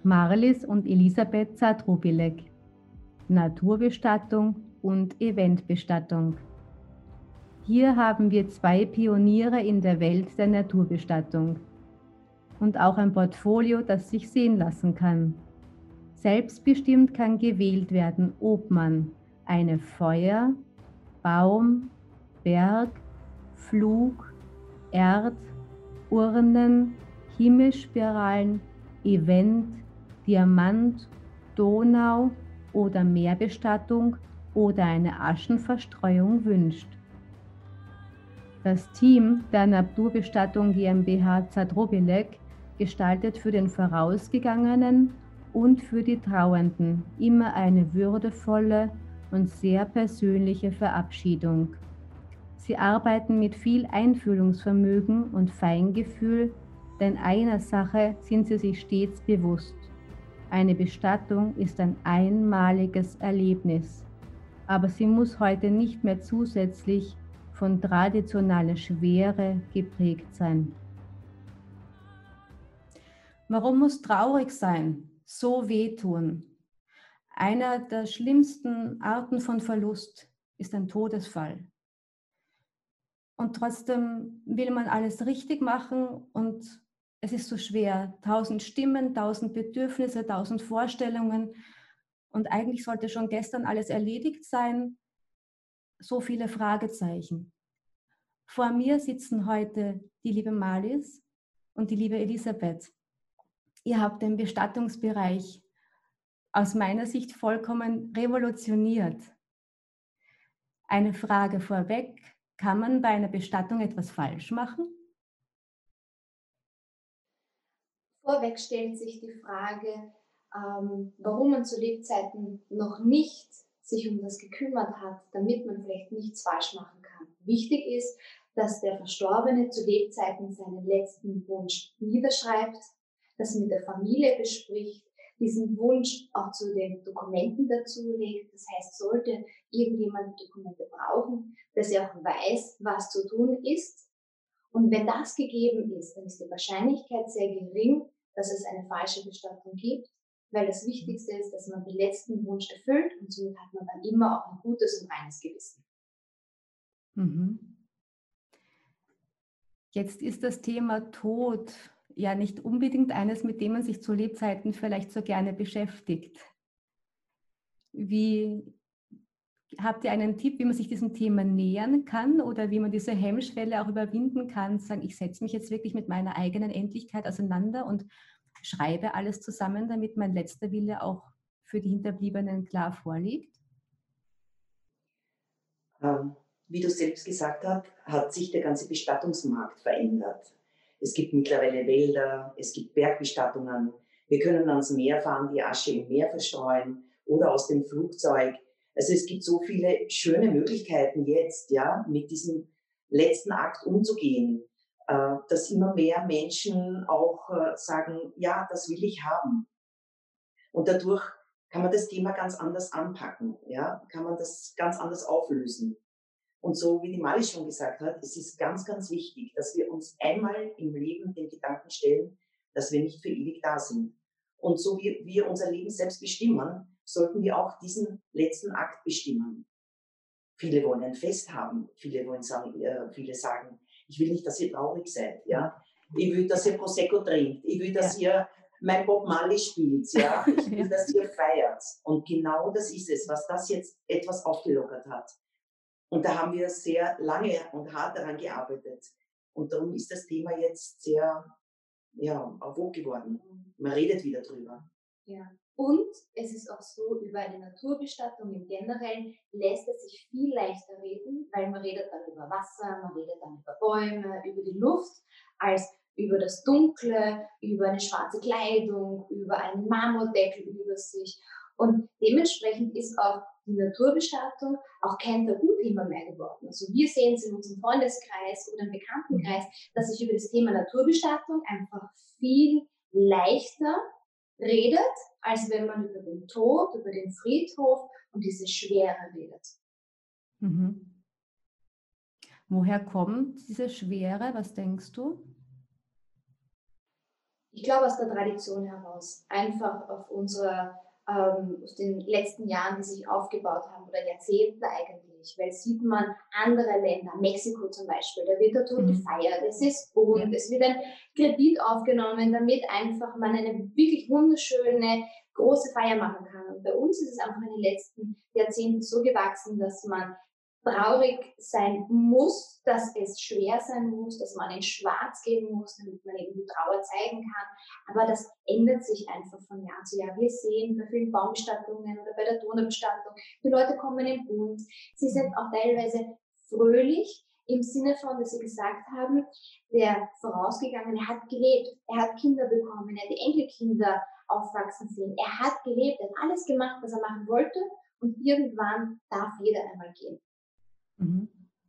Marlies und Elisabeth Zadrubilek. Naturbestattung und Eventbestattung. Hier haben wir zwei Pioniere in der Welt der Naturbestattung und auch ein Portfolio, das sich sehen lassen kann. Selbstbestimmt kann gewählt werden, ob man eine Feuer-, Baum-, Berg-, Flug-, Erd-, Urnen-, Himmelspiralen, Event-, Diamant-, Donau- oder Meerbestattung oder eine Aschenverstreuung wünscht. Das Team der Naturbestattung GmbH Zadrubilek gestaltet für den Vorausgegangenen und für die Trauernden immer eine würdevolle und sehr persönliche Verabschiedung. Sie arbeiten mit viel Einfühlungsvermögen und Feingefühl, denn einer Sache sind sie sich stets bewusst. Eine Bestattung ist ein einmaliges Erlebnis, aber sie muss heute nicht mehr zusätzlich von traditioneller Schwere geprägt sein. Warum muss traurig sein, so wehtun? Einer der schlimmsten Arten von Verlust ist ein Todesfall. Und trotzdem will man alles richtig machen und es ist so schwer. 1000 Stimmen, 1000 Bedürfnisse, 1000 Vorstellungen und eigentlich sollte schon gestern alles erledigt sein. So viele Fragezeichen. Vor mir sitzen heute die liebe Marlies und die liebe Elisabeth. Ihr habt den Bestattungsbereich aus meiner Sicht vollkommen revolutioniert. Eine Frage vorweg: Kann man bei einer Bestattung etwas falsch machen? Vorweg stellt sich die Frage, warum man zu Lebzeiten noch nicht sich um das gekümmert hat, damit man vielleicht nichts falsch machen kann. Wichtig ist, dass der Verstorbene zu Lebzeiten seinen letzten Wunsch niederschreibt, das mit der Familie bespricht, diesen Wunsch auch zu den Dokumenten dazulegt. Das heißt, sollte irgendjemand Dokumente brauchen, dass er auch weiß, was zu tun ist. Und wenn das gegeben ist, dann ist die Wahrscheinlichkeit sehr gering, dass es eine falsche Bestattung gibt, weil das Wichtigste ist, dass man den letzten Wunsch erfüllt und somit hat man dann immer auch ein gutes und reines Gewissen. Mhm. Jetzt ist das Thema Tod ja nicht unbedingt eines, mit dem man sich zu Lebzeiten vielleicht so gerne beschäftigt. Habt ihr einen Tipp, wie man sich diesem Thema nähern kann oder wie man diese Hemmschwelle auch überwinden kann, sagen, ich setze mich jetzt wirklich mit meiner eigenen Endlichkeit auseinander und schreibe alles zusammen, damit mein letzter Wille auch für die Hinterbliebenen klar vorliegt? Wie du selbst gesagt hast, hat sich der ganze Bestattungsmarkt verändert. Es gibt mittlerweile Wälder, es gibt Bergbestattungen. Wir können ans Meer fahren, die Asche im Meer verstreuen oder aus dem Flugzeug. Also es gibt so viele schöne Möglichkeiten jetzt, ja, mit diesem letzten Akt umzugehen, dass immer mehr Menschen auch sagen, ja, das will ich haben. Und dadurch kann man das Thema ganz anders anpacken, ja, kann man das ganz anders auflösen. Und so wie die Mali schon gesagt hat, es ist ganz, ganz wichtig, dass wir uns einmal im Leben den Gedanken stellen, dass wir nicht für ewig da sind. Und so wie wir unser Leben selbst bestimmen, sollten wir auch diesen letzten Akt bestimmen. Viele wollen ein Fest haben, viele sagen, ich will nicht, dass ihr traurig seid, ja. Ich will, dass ihr Prosecco trinkt, ich will, dass ihr mein Bob Marley spielt, ja. Ich will, dass ihr feiert. Und genau das ist es, was das jetzt etwas aufgelockert hat. Und da haben wir sehr lange und hart daran gearbeitet. Und darum ist das Thema jetzt sehr, ja, en vogue geworden. Man redet wieder drüber. Ja. Und es ist auch so, über eine Naturbestattung im Generellen lässt es sich viel leichter reden, weil man redet dann über Wasser, man redet dann über Bäume, über die Luft, als über das Dunkle, über eine schwarze Kleidung, über einen Marmordeckel über sich. Und dementsprechend ist auch die Naturbestattung auch kein Tabuthema mehr geworden. Also wir sehen es in unserem Freundeskreis oder im Bekanntenkreis, dass sich über das Thema Naturbestattung einfach viel leichter redet, als wenn man über den Tod, über den Friedhof und diese Schwere redet. Mhm. Woher kommt diese Schwere? Was denkst du? Ich glaube aus der Tradition heraus, einfach aus den letzten Jahren, die sich aufgebaut haben oder Jahrzehnten eigentlich, weil sieht man andere Länder, Mexiko zum Beispiel, da wird der Tod gefeiert, es ist bunt, es wird ein Kredit aufgenommen, damit einfach man eine wirklich wunderschöne große Feier machen kann. Und bei uns ist es einfach in den letzten Jahrzehnten so gewachsen, dass man traurig sein muss, dass es schwer sein muss, dass man in Schwarz gehen muss, damit man eben die Trauer zeigen kann. Aber das ändert sich einfach von Jahr zu Jahr. Wir sehen bei vielen Baumbestattungen oder bei der Donaubestattung, die Leute kommen in bunt. Sie sind auch teilweise fröhlich im Sinne von, dass sie gesagt haben, der Vorausgegangene hat gelebt, er hat Kinder bekommen, er hat die Enkelkinder aufwachsen sehen, er hat gelebt, er hat alles gemacht, was er machen wollte und irgendwann darf jeder einmal gehen. Mhm.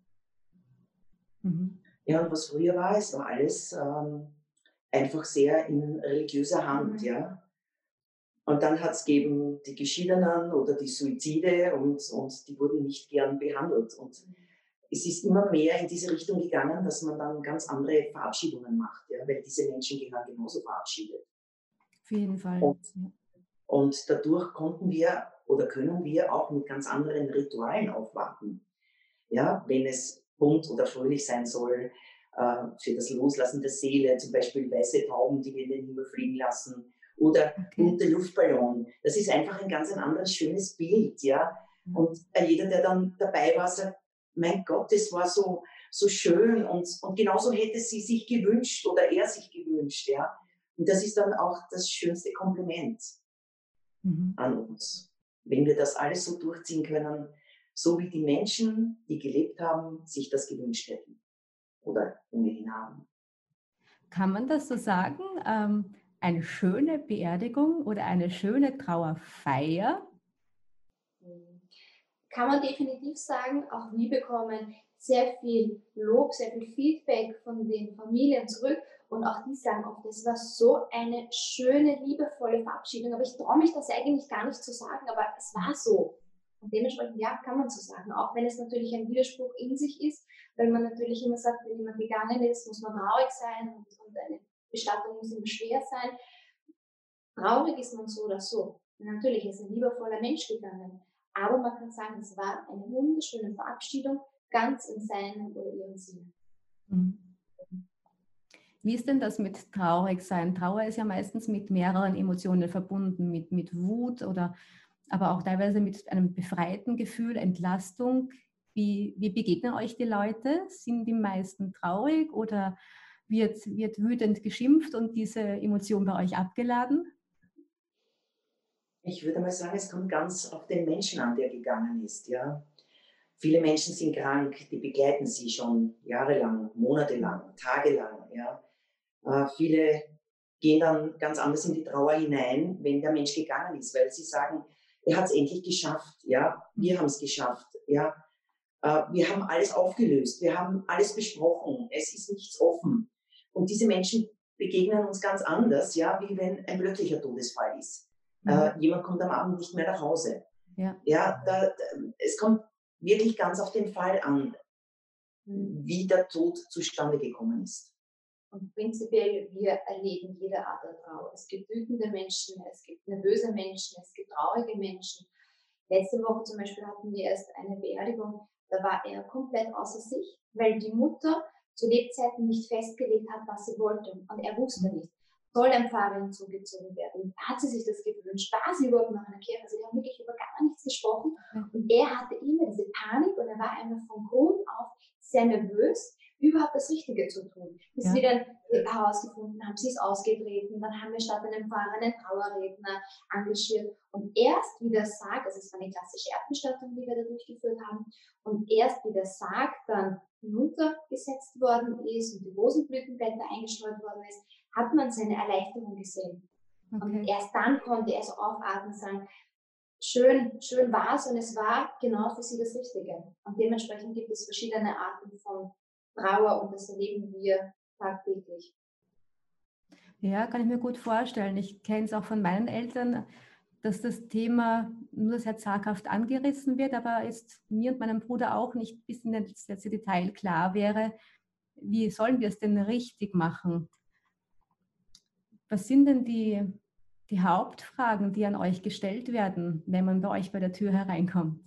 Mhm. Ja, und was früher war, es war alles einfach sehr in religiöser Hand, ja. Und dann hat es gegeben die Geschiedenen oder die Suizide und die wurden nicht gern behandelt. Und es ist immer mehr in diese Richtung gegangen, dass man dann ganz andere Verabschiedungen macht, ja, weil diese Menschen gehören genauso verabschiedet. Auf jeden Fall. Und dadurch konnten wir oder können wir auch mit ganz anderen Ritualen aufwarten. Ja, wenn es bunt oder fröhlich sein soll, für das Loslassen der Seele, zum Beispiel weiße Tauben, die wir in den Himmel fliegen lassen, oder bunte Luftballon. Das ist einfach ein ganz anderes, schönes Bild, ja. Und jeder, der dann dabei war, sagt, mein Gott, das war so schön und genauso hätte sie sich gewünscht oder er sich gewünscht, ja. Und das ist dann auch das schönste Kompliment an uns, wenn wir das alles so durchziehen können, so wie die Menschen, die gelebt haben, sich das gewünscht hätten oder ohnehin haben. Kann man das so sagen? Eine schöne Beerdigung oder eine schöne Trauerfeier? Kann man definitiv sagen, auch wir bekommen sehr viel Lob, sehr viel Feedback von den Familien zurück und auch die sagen oft, das war so eine schöne, liebevolle Verabschiedung, aber ich traue mich das eigentlich gar nicht zu sagen, aber es war so. Und dementsprechend, ja, kann man so sagen, auch wenn es natürlich ein Widerspruch in sich ist, weil man natürlich immer sagt, wenn jemand gegangen ist, muss man traurig sein und eine Bestattung muss immer schwer sein. Traurig ist man so oder so. Und natürlich ist ein liebevoller Mensch gegangen, aber man kann sagen, es war eine wunderschöne Verabschiedung, ganz in seinem oder ihrem Sinne. Wie ist denn das mit traurig sein? Trauer ist ja meistens mit mehreren Emotionen verbunden, mit Wut oder aber auch teilweise mit einem befreiten Gefühl, Entlastung. Wie begegnen euch die Leute? Sind die meisten traurig oder wird wütend geschimpft und diese Emotion bei euch abgeladen? Ich würde mal sagen, es kommt ganz auf den Menschen an, der gegangen ist. Ja. Viele Menschen sind krank, die begleiten sie schon jahrelang, monatelang, tagelang. Ja. Viele gehen dann ganz anders in die Trauer hinein, wenn der Mensch gegangen ist, weil sie sagen, er hat es endlich geschafft. Ja. Wir haben es geschafft. Ja. Wir haben alles aufgelöst, wir haben alles besprochen, es ist nichts offen. Und diese Menschen begegnen uns ganz anders, ja, wie wenn ein plötzlicher Todesfall ist. Jemand kommt am Abend nicht mehr nach Hause. Ja, es kommt wirklich ganz auf den Fall an, wie der Tod zustande gekommen ist. Und prinzipiell, wir erleben jede Art der Trauer. Es gibt wütende Menschen, es gibt nervöse Menschen, es gibt traurige Menschen. Letzte Woche zum Beispiel hatten wir erst eine Beerdigung, da war er komplett außer sich, weil die Mutter zu Lebzeiten nicht festgelegt hat, was sie wollte. Und er wusste nicht, soll ein Pfarrer hinzugezogen werden? Hat sie sich das gewünscht? War sie überhaupt noch in der Kirche? Also die haben wirklich über gar nichts gesprochen. Und er hatte immer diese Panik und er war einfach von Grund auf sehr nervös, überhaupt das Richtige zu tun. Bis wir dann herausgefunden haben, sie ist ausgetreten, dann haben wir statt einem Pfarrer einen Trauerredner engagiert und erst wie der Sarg, also es war eine klassische Erdbestattung, die wir da durchgeführt haben, und erst wie der Sarg dann hinuntergesetzt worden ist und die Rosenblütenblätter eingestreut worden ist, hat man seine Erleichterung gesehen. Und erst dann konnte er so aufatmen und sagen, schön war es und es war genau für sie das Richtige. Und dementsprechend gibt es verschiedene Arten von Trauer und das erleben wir tagtäglich. Ja, kann ich mir gut vorstellen. Ich kenne es auch von meinen Eltern, dass das Thema nur sehr zaghaft angerissen wird, aber ist mir und meinem Bruder auch nicht bis in das letzte Detail klar wäre, wie sollen wir es denn richtig machen? Was sind denn die Hauptfragen, die an euch gestellt werden, wenn man bei euch bei der Tür hereinkommt?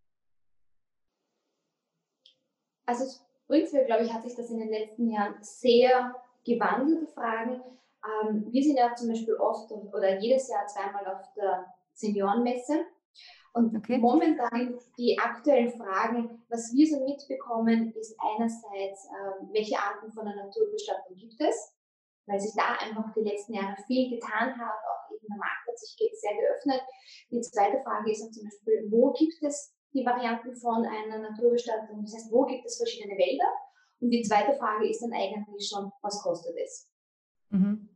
Also prinzipiell, glaube ich, hat sich das in den letzten Jahren sehr gewandelt, die Fragen. Wir sind ja zum Beispiel oft oder jedes Jahr zweimal auf der Seniorenmesse. Und Okay. momentan die aktuellen Fragen, was wir so mitbekommen, ist einerseits, welche Arten von der Naturbestattung gibt es, weil sich da einfach die letzten Jahre viel getan hat, auch eben der Markt hat sich sehr geöffnet. Die zweite Frage ist auch zum Beispiel, wo gibt es die Varianten von einer Naturbestattung? Das heißt, wo gibt es verschiedene Wälder? Und die zweite Frage ist dann eigentlich schon, was kostet es? Mhm.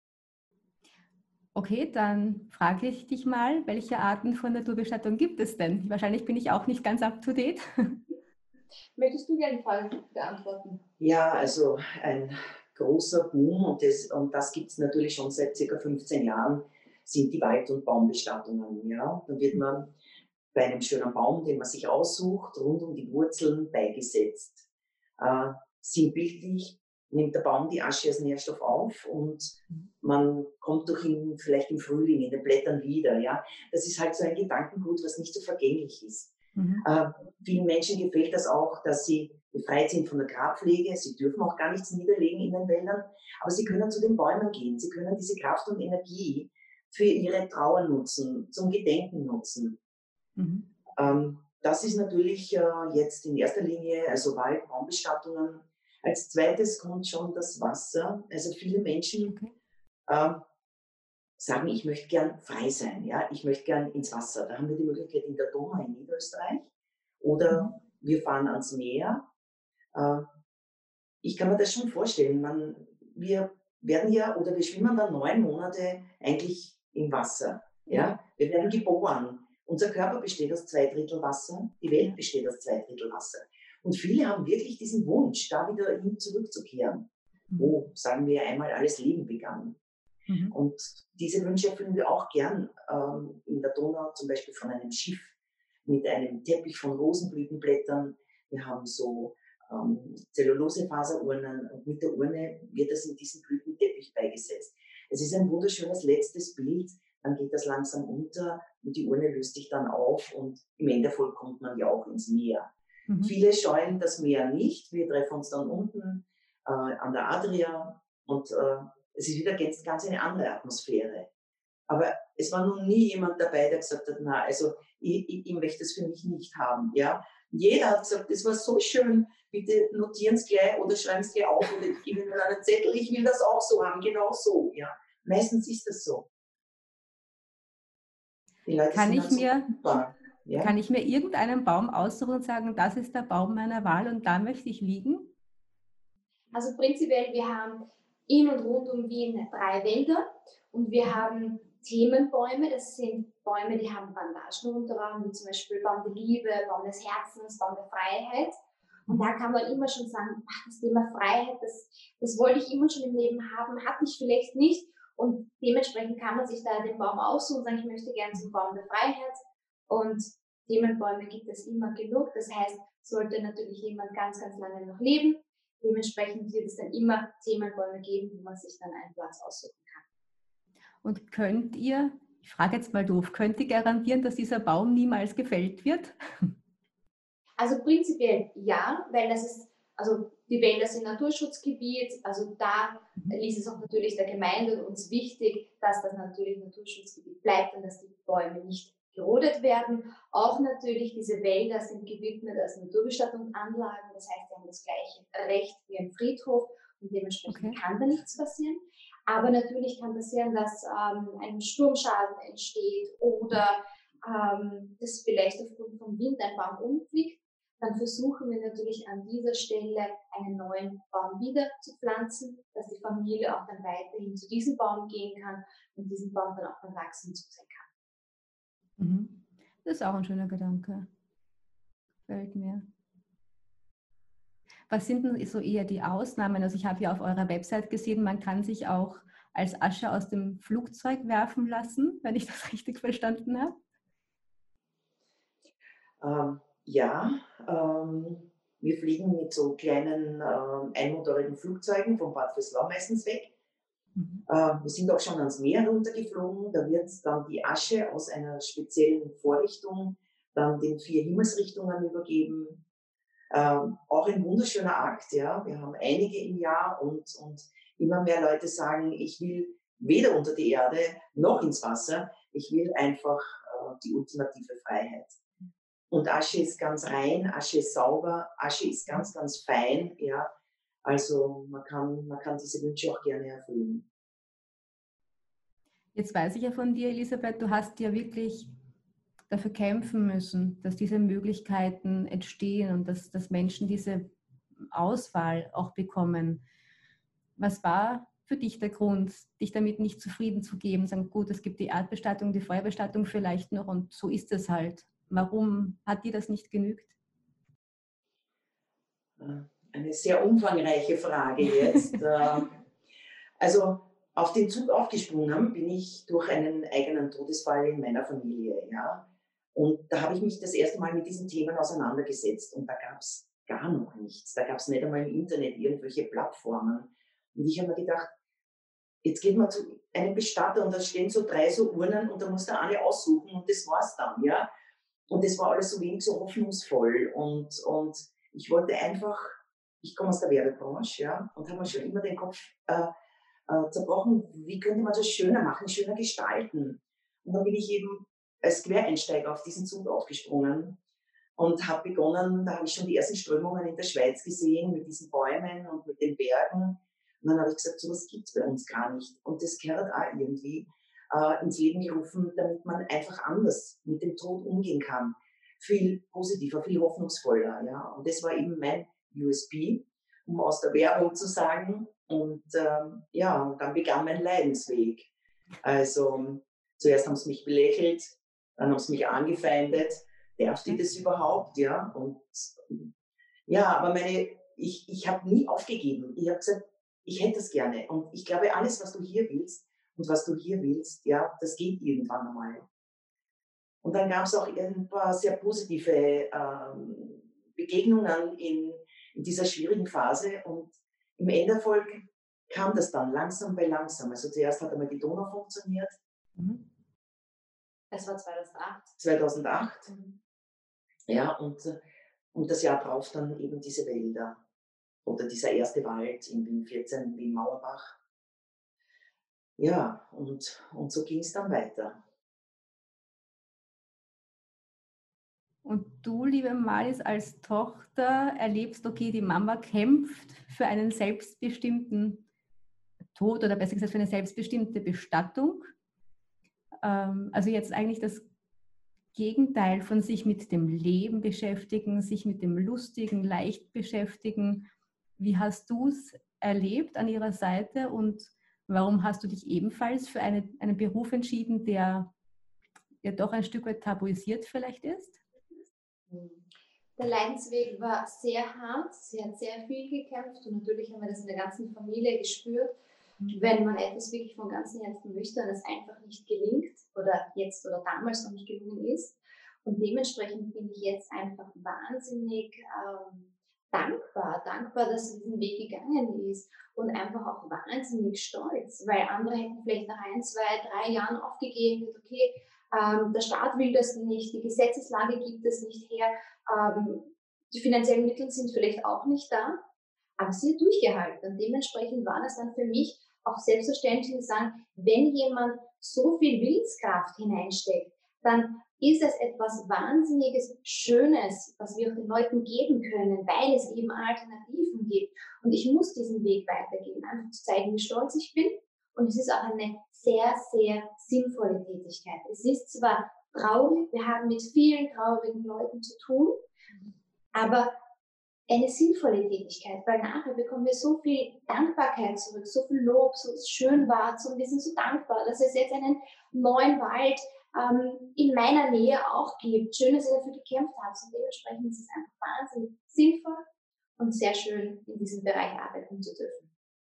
Okay, dann frage ich dich mal, welche Arten von Naturbestattung gibt es denn? Wahrscheinlich bin ich auch nicht ganz up to date. Möchtest du gerne die Frage beantworten? Ja, also ein großer Boom und das gibt es natürlich schon seit ca. 15 Jahren, sind die Wald- und Baumbestattungen. Ja? Da wird man bei einem schönen Baum, den man sich aussucht, rund um die Wurzeln beigesetzt. Sinnbildlich nimmt der Baum die Asche als Nährstoff auf und man kommt durch ihn vielleicht im Frühling in den Blättern wieder. Ja? Das ist halt so ein Gedankengut, was nicht so vergänglich ist. Mhm. Vielen Menschen gefällt das auch, dass sie befreit sind von der Grabpflege. Sie dürfen auch gar nichts niederlegen in den Wäldern, aber sie können zu den Bäumen gehen. Sie können diese Kraft und Energie für ihre Trauer nutzen, zum Gedenken nutzen. Mhm. Das ist natürlich jetzt in erster Linie, also Wald, Baumbestattungen. Als zweites kommt schon das Wasser. Also viele Menschen sagen, ich möchte gern frei sein, ja, ich möchte gern ins Wasser. Da haben wir die Möglichkeit in der Donau in Niederösterreich oder wir fahren ans Meer. Äh, Ich kann mir das schon vorstellen. Wir werden ja oder wir schwimmen dann 9 Monate eigentlich im Wasser. Ja? Wir werden geboren. Unser Körper besteht aus 2 Drittel Wasser, die Welt besteht aus 2 Drittel Wasser. Und viele haben wirklich diesen Wunsch, da wieder hin zurückzukehren, wo, sagen wir, einmal alles Leben begann. Mhm. Und diese Wünsche erfüllen wir auch gern in der Donau, zum Beispiel von einem Schiff mit einem Teppich von Rosenblütenblättern. Wir haben so Zellulosefaserurnen und mit der Urne wird das in diesen Blütenteppich beigesetzt. Es ist ein wunderschönes letztes Bild, dann geht das langsam unter und die Urne löst sich dann auf und im Endeffekt kommt man ja auch ins Meer. Mhm. Viele scheuen das Meer nicht, wir treffen uns dann unten an der Adria und es ist wieder ganz eine andere Atmosphäre. Aber es war noch nie jemand dabei, der gesagt hat, na, also ich möchte es für mich nicht haben. Ja? Jeder hat gesagt, das war so schön, bitte notieren es gleich oder schreiben es gleich auf oder ich gebe Ihnen einen Zettel, ich will das auch so haben, genau so. Ja? Meistens ist das so. Die Leute Kann sind ich dann so mir, dankbar. Ja? kann ich mir irgendeinen Baum aussuchen und sagen, das ist der Baum meiner Wahl und da möchte ich liegen? Also prinzipiell, wir haben in und rund um Wien 3 Wälder und wir haben Themenbäume. Das sind Bäume, die haben Bandagen rundherum, wie zum Beispiel Baum der Liebe, Baum des Herzens, Baum der Freiheit. Und da kann man immer schon sagen, ach, das Thema Freiheit, das wollte ich immer schon im Leben haben, hatte ich vielleicht nicht. Und dementsprechend kann man sich da den Baum aussuchen und sagen, ich möchte gerne zum Baum der Freiheit. Und Themenbäume gibt es immer genug. Das heißt, sollte natürlich jemand ganz, ganz lange noch leben, dementsprechend wird es dann immer Themenbäume geben, wo man sich dann einen Platz aussuchen kann. Und könnt ihr, ich frage jetzt mal doof, könnt ihr garantieren, dass dieser Baum niemals gefällt wird? Also prinzipiell ja, weil das ist, also die Wälder sind Naturschutzgebiet, also da ist es auch natürlich der Gemeinde und uns wichtig, dass das natürlich Naturschutzgebiet bleibt und dass die Bäume nicht gerodet werden. Auch natürlich, diese Wälder sind gewidmet als Naturbestattungsanlagen, das heißt, sie haben das gleiche Recht wie ein Friedhof und dementsprechend kann da nichts passieren. Aber natürlich kann passieren, dass ein Sturmschaden entsteht oder dass vielleicht aufgrund vom Wind ein Baum umfliegt. Dann versuchen wir natürlich an dieser Stelle einen neuen Baum wieder zu pflanzen, dass die Familie auch dann weiterhin zu diesem Baum gehen kann und diesen Baum dann auch beim Wachsen zusehen kann. Das ist auch ein schöner Gedanke. Gefällt mir. Was sind denn so eher die Ausnahmen? Also ich habe ja auf eurer Website gesehen, man kann sich auch als Asche aus dem Flugzeug werfen lassen, wenn ich das richtig verstanden habe. Ja, wir fliegen mit so kleinen einmotorigen Flugzeugen von Bad Vöslau meistens weg. Mhm. Wir sind auch schon ans Meer runtergeflogen. Da wird dann die Asche aus einer speziellen Vorrichtung dann den 4 Himmelsrichtungen übergeben. Auch ein wunderschöner Akt, ja. Wir haben einige im Jahr und immer mehr Leute sagen, ich will weder unter die Erde noch ins Wasser. Ich will einfach die ultimative Freiheit. Und Asche ist ganz rein, Asche ist sauber, Asche ist ganz, ganz fein, ja. Also man kann diese Wünsche auch gerne erfüllen. Jetzt weiß ich ja von dir, Elisabeth, du hast ja wirklich dafür kämpfen müssen, dass diese Möglichkeiten entstehen und dass Menschen diese Auswahl auch bekommen. Was war für dich der Grund, dich damit nicht zufrieden zu geben? Sagen, gut, es gibt die Erdbestattung, die Feuerbestattung vielleicht noch und so ist es halt. Warum hat dir das nicht genügt? Eine sehr umfangreiche Frage jetzt. Also auf den Zug aufgesprungen bin ich durch einen eigenen Todesfall in meiner Familie. Ja? Und da habe ich mich das erste Mal mit diesen Themen auseinandergesetzt. Und da gab es gar noch nichts. Da gab es nicht einmal im Internet irgendwelche Plattformen. Und ich habe mir gedacht, jetzt geht man zu einem Bestatter und da stehen so 3 so Urnen und da muss der eine aussuchen und das war's dann. Ja? Und das war alles so wenig so hoffnungsvoll. Und ich wollte einfach, ich komme aus der Werbebranche, ja, und habe mir schon immer den Kopf zerbrochen, wie könnte man das schöner machen, schöner gestalten. Und dann bin ich eben als Quereinsteiger auf diesen Zug aufgesprungen und habe begonnen, da habe ich schon die ersten Strömungen in der Schweiz gesehen, mit diesen Bäumen und mit den Bergen. Und dann habe ich gesagt, sowas gibt es bei uns gar nicht. Und das gehört auch irgendwie ins Leben gerufen, damit man einfach anders mit dem Tod umgehen kann. Viel positiver, viel hoffnungsvoller. Ja? Und das war eben mein USP, um aus der Werbung zu sagen. Und ja, und dann begann mein Leidensweg. Also zuerst haben sie mich belächelt, dann haben sie mich angefeindet. Darf die das überhaupt? Ja, und ja, aber ich habe nie aufgegeben. Ich habe gesagt, ich hätte das gerne. Und ich glaube, alles, was du hier willst und was du hier willst, ja, das geht irgendwann einmal. Und dann gab es auch ein paar sehr positive Begegnungen in dieser schwierigen Phase. Und im Enderfolg kam das dann langsam bei langsam. Also zuerst hat einmal die Donau funktioniert. Mhm. Das war 2008. 2008. Mhm. Ja, und das Jahr drauf dann eben diese Wälder. Oder dieser erste Wald in Wien 14, in Wien-Mauerbach. Ja, und so ging es dann weiter. Und du, liebe Malis, als Tochter erlebst, okay, die Mama kämpft für einen selbstbestimmten Tod oder besser gesagt für eine selbstbestimmte Bestattung. Also jetzt eigentlich das Gegenteil von sich mit dem Leben beschäftigen, sich mit dem Lustigen, leicht beschäftigen. Wie hast du es erlebt an ihrer Seite und warum hast du dich ebenfalls für einen Beruf entschieden, der ja doch ein Stück weit tabuisiert vielleicht ist? Der Leidensweg war sehr hart, sie hat sehr viel gekämpft und natürlich haben wir das in der ganzen Familie gespürt. Wenn man etwas wirklich von ganzem Herzen möchte und es einfach nicht gelingt oder jetzt oder damals noch nicht gelungen ist. Und dementsprechend bin ich jetzt einfach wahnsinnig dankbar, dass sie diesen Weg gegangen ist und einfach auch wahnsinnig stolz, weil andere hätten vielleicht nach 1, 2, 3 Jahren aufgegeben und okay, der Staat will das nicht, die Gesetzeslage gibt es nicht her, die finanziellen Mittel sind vielleicht auch nicht da, aber sie hat durchgehalten und dementsprechend war das dann für mich auch selbstverständlich zu sagen, wenn jemand so viel Willenskraft hineinsteckt, dann ist es etwas Wahnsinniges, Schönes, was wir auch den Leuten geben können, weil es eben Alternativen gibt. Und ich muss diesen Weg weitergehen, einfach zu zeigen, wie stolz ich bin. Und es ist auch eine sehr, sehr sinnvolle Tätigkeit. Es ist zwar traurig, wir haben mit vielen traurigen Leuten zu tun, aber eine sinnvolle Tätigkeit, weil nachher bekommen wir so viel Dankbarkeit zurück, so viel Lob, so schön war und wir sind so dankbar, dass es jetzt einen neuen Wald in meiner Nähe auch gibt. Schön, dass ihr dafür gekämpft habt und dementsprechend ist es einfach wahnsinnig sinnvoll und sehr schön, in diesem Bereich arbeiten zu dürfen.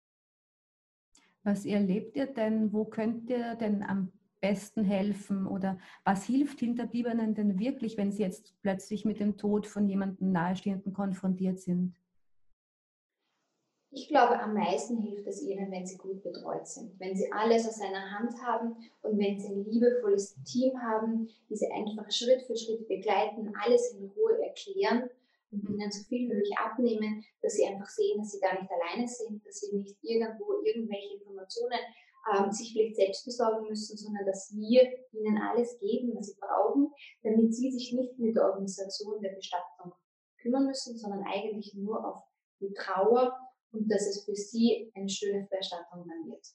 Was erlebt ihr denn? Wo könnt ihr denn am besten helfen? Oder was hilft Hinterbliebenen denn wirklich, wenn sie jetzt plötzlich mit dem Tod von jemandem Nahestehenden konfrontiert sind? Ich glaube, am meisten hilft es ihnen, wenn sie gut betreut sind, wenn sie alles aus einer Hand haben und wenn sie ein liebevolles Team haben, die sie einfach Schritt für Schritt begleiten, alles in Ruhe erklären und ihnen so viel wie möglich abnehmen, dass sie einfach sehen, dass sie gar nicht alleine sind, dass sie nicht irgendwo irgendwelche Informationen sich vielleicht selbst besorgen müssen, sondern dass wir ihnen alles geben, was sie brauchen, damit sie sich nicht mit der Organisation der Bestattung kümmern müssen, sondern eigentlich nur auf die Trauer und dass es für sie eine schöne Bestattung dann wird.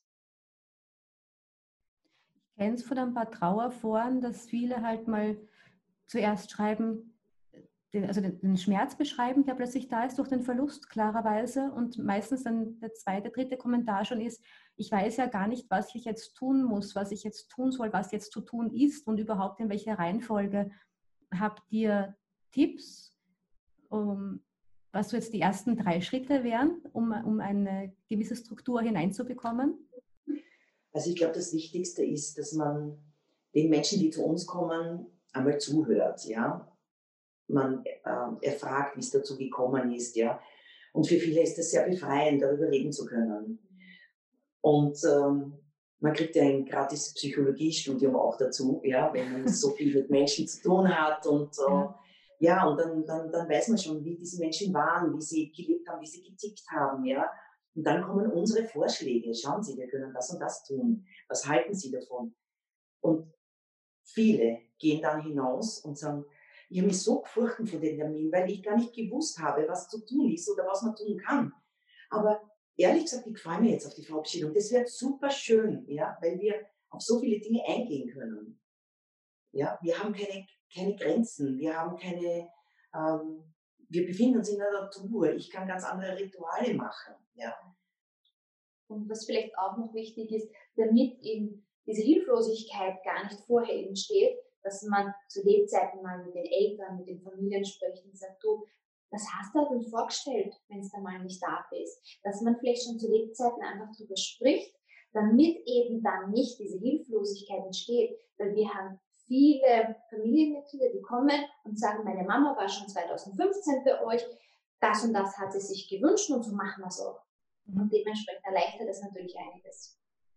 Ich kenne es von ein paar Trauerforen, dass viele halt mal zuerst schreiben, den Schmerz beschreiben, der plötzlich da ist durch den Verlust, klarerweise. Und meistens dann der zweite, dritte Kommentar schon ist, ich weiß ja gar nicht, was ich jetzt tun muss, was ich jetzt tun soll, was jetzt zu tun ist und überhaupt in welcher Reihenfolge. Habt ihr Tipps, was so jetzt die ersten 3 Schritte wären, um eine gewisse Struktur hineinzubekommen? Also ich glaube, das Wichtigste ist, dass man den Menschen, die zu uns kommen, einmal zuhört. Ja? Man erfragt, wie es dazu gekommen ist. Ja? Und für viele ist es sehr befreiend, darüber reden zu können. Und man kriegt ja ein gratis Psychologiestudium auch dazu, ja, wenn man so viel mit Menschen zu tun hat. Und ja, und dann weiß man schon, wie diese Menschen waren, wie sie gelebt haben, wie sie getickt haben. Ja. Und dann kommen unsere Vorschläge. Schauen Sie, wir können das und das tun. Was halten Sie davon? Und viele gehen dann hinaus und sagen, ich habe mich so gefurchten vor dem Termin, weil ich gar nicht gewusst habe, was zu tun ist oder was man tun kann. Aber ehrlich gesagt, ich freue mich jetzt auf die Verabschiedung. Das wird super schön, ja, weil wir auf so viele Dinge eingehen können. Ja, wir haben keine Grenzen, wir haben keine, wir befinden uns in der Natur. Ich kann ganz andere Rituale machen. Ja. Und was vielleicht auch noch wichtig ist, damit eben diese Hilflosigkeit gar nicht vorher entsteht, dass man zu Lebzeiten mal mit den Eltern, mit den Familien spricht und sagt, du, was hast du denn vorgestellt, wenn es da mal nicht da ist? Dass man vielleicht schon zu Lebzeiten einfach drüber spricht, damit eben dann nicht diese Hilflosigkeit entsteht, weil wir haben viele Familienmitglieder, die kommen und sagen, meine Mama war schon 2015 bei euch, das und das hat sie sich gewünscht und so machen wir es auch. Und dementsprechend erleichtert es natürlich einiges.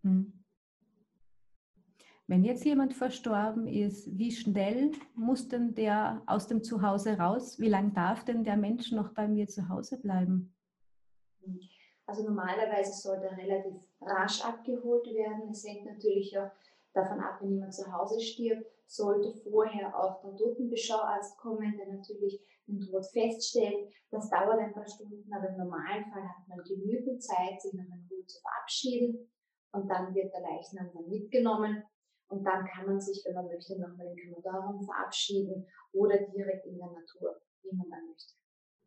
Wenn jetzt jemand verstorben ist, wie schnell muss denn der aus dem Zuhause raus? Wie lange darf denn der Mensch noch bei mir zu Hause bleiben? Also normalerweise sollte er relativ rasch abgeholt werden. Es hängt natürlich auch davon ab, wenn jemand zu Hause stirbt, sollte vorher auch der Totenbeschauarzt kommen, der natürlich den Tod feststellt. Das dauert ein paar Stunden, aber im normalen Fall hat man genügend Zeit, sich noch in Ruhe zu verabschieden. Und dann wird der Leichnam dann mitgenommen. Und dann kann man sich, wenn man möchte, nochmal im Krematorium verabschieden oder direkt in der Natur, wie man dann möchte.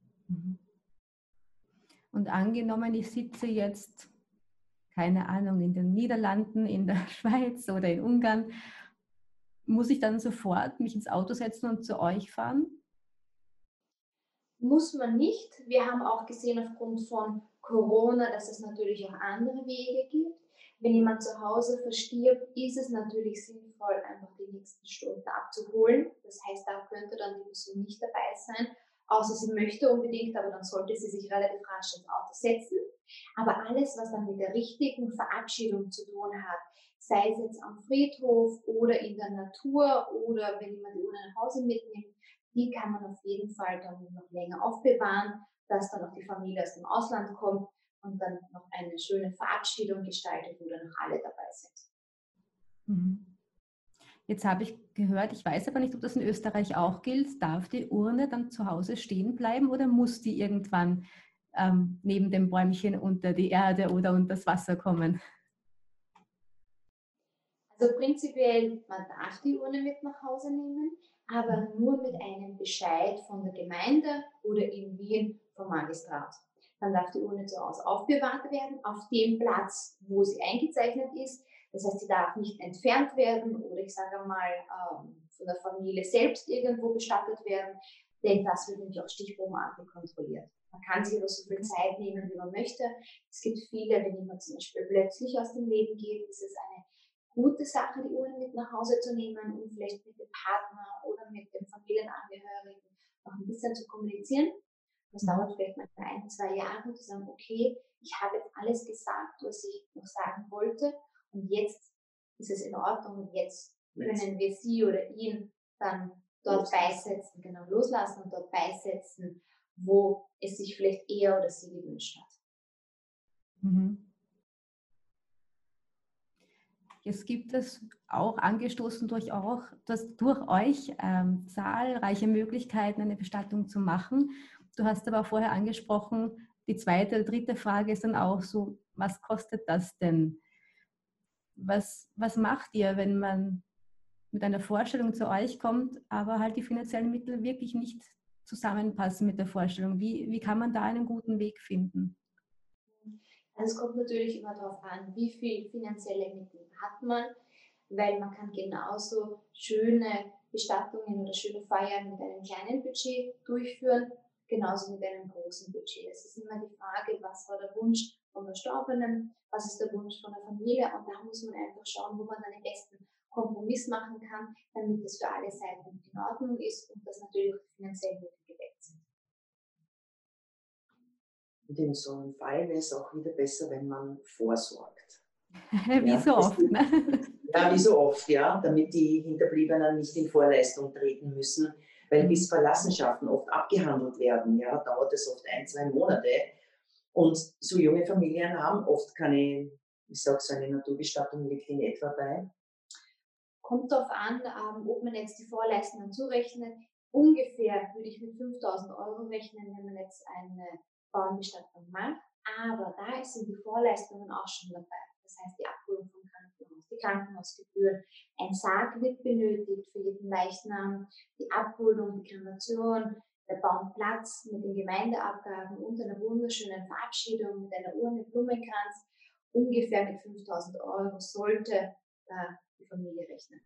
Und angenommen, ich sitze jetzt, keine Ahnung, in den Niederlanden, in der Schweiz oder in Ungarn, muss ich dann sofort mich ins Auto setzen und zu euch fahren? Muss man nicht. Wir haben auch gesehen aufgrund von Corona, dass es natürlich auch andere Wege gibt. Wenn jemand zu Hause verstirbt, ist es natürlich sinnvoll, einfach die nächsten Stunden abzuholen. Das heißt, da könnte dann die Person nicht dabei sein, außer sie möchte unbedingt, aber dann sollte sie sich relativ rasch ins Auto setzen. Aber alles, was dann mit der richtigen Verabschiedung zu tun hat, sei es jetzt am Friedhof oder in der Natur oder wenn jemand die Urne nach Hause mitnimmt, die kann man auf jeden Fall dann noch länger aufbewahren, dass dann auch die Familie aus dem Ausland kommt und dann noch eine schöne Verabschiedung gestaltet, wo dann noch alle dabei sind. Jetzt habe ich gehört, ich weiß aber nicht, ob das in Österreich auch gilt, darf die Urne dann zu Hause stehen bleiben oder muss die irgendwann neben dem Bäumchen unter die Erde oder unter das Wasser kommen? Also prinzipiell, man darf die Urne mit nach Hause nehmen, aber nur mit einem Bescheid von der Gemeinde oder in Wien vom Magistrat. Dann darf die Urne zu Hause aufbewahrt werden, auf dem Platz, wo sie eingezeichnet ist. Das heißt, sie darf nicht entfernt werden oder ich sage mal von der Familie selbst irgendwo bestattet werden, denn das wird nämlich auch stichprobenartig kontrolliert. Man kann sich aber so viel Zeit nehmen, wie man möchte. Es gibt viele, wenn jemand zum Beispiel plötzlich aus dem Leben geht, ist es eine gute Sache, die Urne mit nach Hause zu nehmen und vielleicht mit dem Partner oder mit dem Familienangehörigen noch ein bisschen zu kommunizieren. Das dauert vielleicht mal 1, 2 Jahre, zu sagen, okay, ich habe jetzt alles gesagt, was ich noch sagen wollte und jetzt ist es in Ordnung und jetzt können wir sie oder ihn dann dort beisetzen, genau loslassen und dort beisetzen, wo es sich vielleicht er oder sie gewünscht hat. Mhm. Jetzt gibt es auch, angestoßen durch euch, zahlreiche Möglichkeiten, eine Bestattung zu machen. Du hast aber vorher angesprochen, die zweite oder dritte Frage ist dann auch so, was kostet das denn? Was macht ihr, wenn man mit einer Vorstellung zu euch kommt, aber halt die finanziellen Mittel wirklich nicht zusammenpassen mit der Vorstellung? Wie kann man da einen guten Weg finden? Also es kommt natürlich immer darauf an, wie viel finanzielle Mittel hat man, weil man kann genauso schöne Bestattungen oder schöne Feiern mit einem kleinen Budget durchführen, genauso mit einem großen Budget. Es ist immer die Frage, was war der Wunsch vom Verstorbenen, was ist der Wunsch von der Familie und da muss man einfach schauen, wo man dann den besten Kompromiss machen kann, damit es für alle Seiten in Ordnung ist und dass natürlich die finanziellen Mittel gedeckt sind. Und in so einem Fall wäre es auch wieder besser, wenn man vorsorgt. Wie so oft, ne? Ja, wie so oft, ja, damit die Hinterbliebenen nicht in Vorleistung treten müssen, weil bis Verlassenschaften oft abgehandelt werden, ja, dauert es oft 1, 2 Monate. Und so junge Familien haben oft keine, ich sage so eine Naturbestattung liegt in etwa bei. Kommt darauf an, ob man jetzt die Vorleistungen zurechnet. Ungefähr würde ich mit 5.000 € rechnen, wenn man jetzt eine Bauernbestattung macht. Aber da sind die Vorleistungen auch schon dabei. Das heißt, die Abholung vom Krankenhaus, die Krankenhausgebühren, ein Sarg wird benötigt für jeden Leichnam, die Abholung, die Kremation, der Baumplatz mit den Gemeindeabgaben und einer wunderschönen Verabschiedung mit einer Urne, Blumenkranz. Ungefähr mit 5.000 € sollte die Familie rechnen.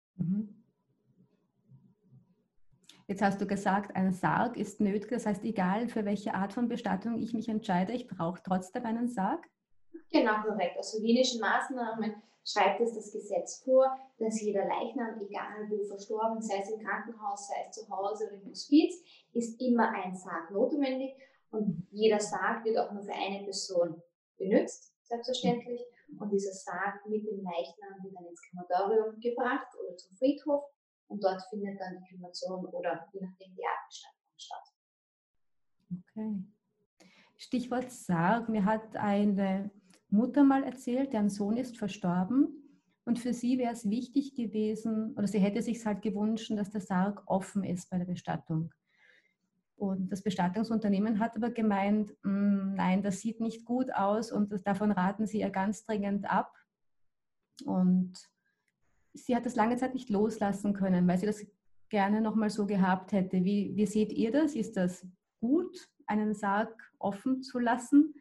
Jetzt hast du gesagt, ein Sarg ist nötig. Das heißt, egal für welche Art von Bestattung ich mich entscheide, ich brauche trotzdem einen Sarg? Genau, korrekt. Aus hygienischen Maßnahmen schreibt es das Gesetz vor, dass jeder Leichnam, egal wo verstorben, sei es im Krankenhaus, sei es zu Hause oder im Hospiz, ist immer ein Sarg notwendig und jeder Sarg wird auch nur für eine Person benutzt, selbstverständlich. Und dieser Sarg mit dem Leichnam wird dann ins Krematorium gebracht oder zum Friedhof und dort findet dann die Kremation oder je nachdem die Abbestattung statt. Okay. Stichwort Sarg. Mir hat eine Mutter mal erzählt, deren Sohn ist verstorben und für sie wäre es wichtig gewesen, oder sie hätte sich halt gewünscht, dass der Sarg offen ist bei der Bestattung. Und das Bestattungsunternehmen hat aber gemeint, nein, das sieht nicht gut aus und davon raten sie ihr ganz dringend ab. Und sie hat das lange Zeit nicht loslassen können, weil sie das gerne nochmal so gehabt hätte. Wie seht ihr das? Ist das gut, einen Sarg offen zu lassen?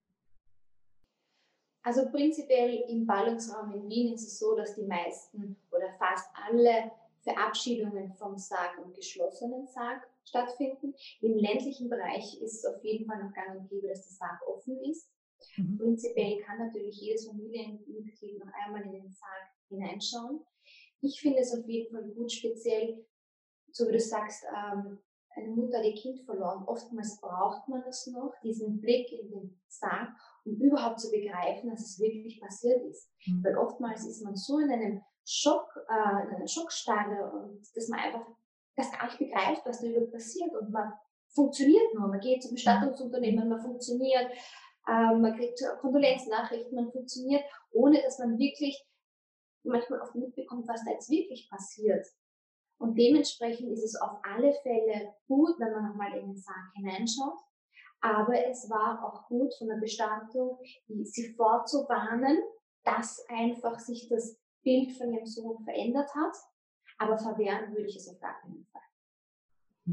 Also prinzipiell im Ballungsraum in Wien ist es so, dass die meisten oder fast alle Verabschiedungen vom Sarg und geschlossenen Sarg stattfinden. Im ländlichen Bereich ist es auf jeden Fall noch gang und gäbe, dass der Sarg offen ist. Prinzipiell kann natürlich jedes Familienmitglied noch einmal in den Sarg hineinschauen. Ich finde es auf jeden Fall gut, speziell, so wie du sagst, eine Mutter hat ihr Kind verloren. Oftmals braucht man das noch, diesen Blick in den Sarg, um überhaupt zu begreifen, dass es wirklich passiert ist. Weil oftmals ist man so in einem Schock, in einer Schockstarre, und dass man einfach das gar nicht begreift, was da überhaupt passiert. Und man funktioniert nur. Man geht zum Bestattungsunternehmen, man funktioniert, man kriegt Kondolenznachrichten, man funktioniert, ohne dass man wirklich manchmal oft mitbekommt, was da jetzt wirklich passiert. Und dementsprechend ist es auf alle Fälle gut, wenn man nochmal in den Sarg hineinschaut. Aber es war auch gut von der Bestattung, sie vorzuwarnen, dass einfach sich das Bild von ihrem Sohn verändert hat. Aber verwehren würde ich es auf gar keinen Fall.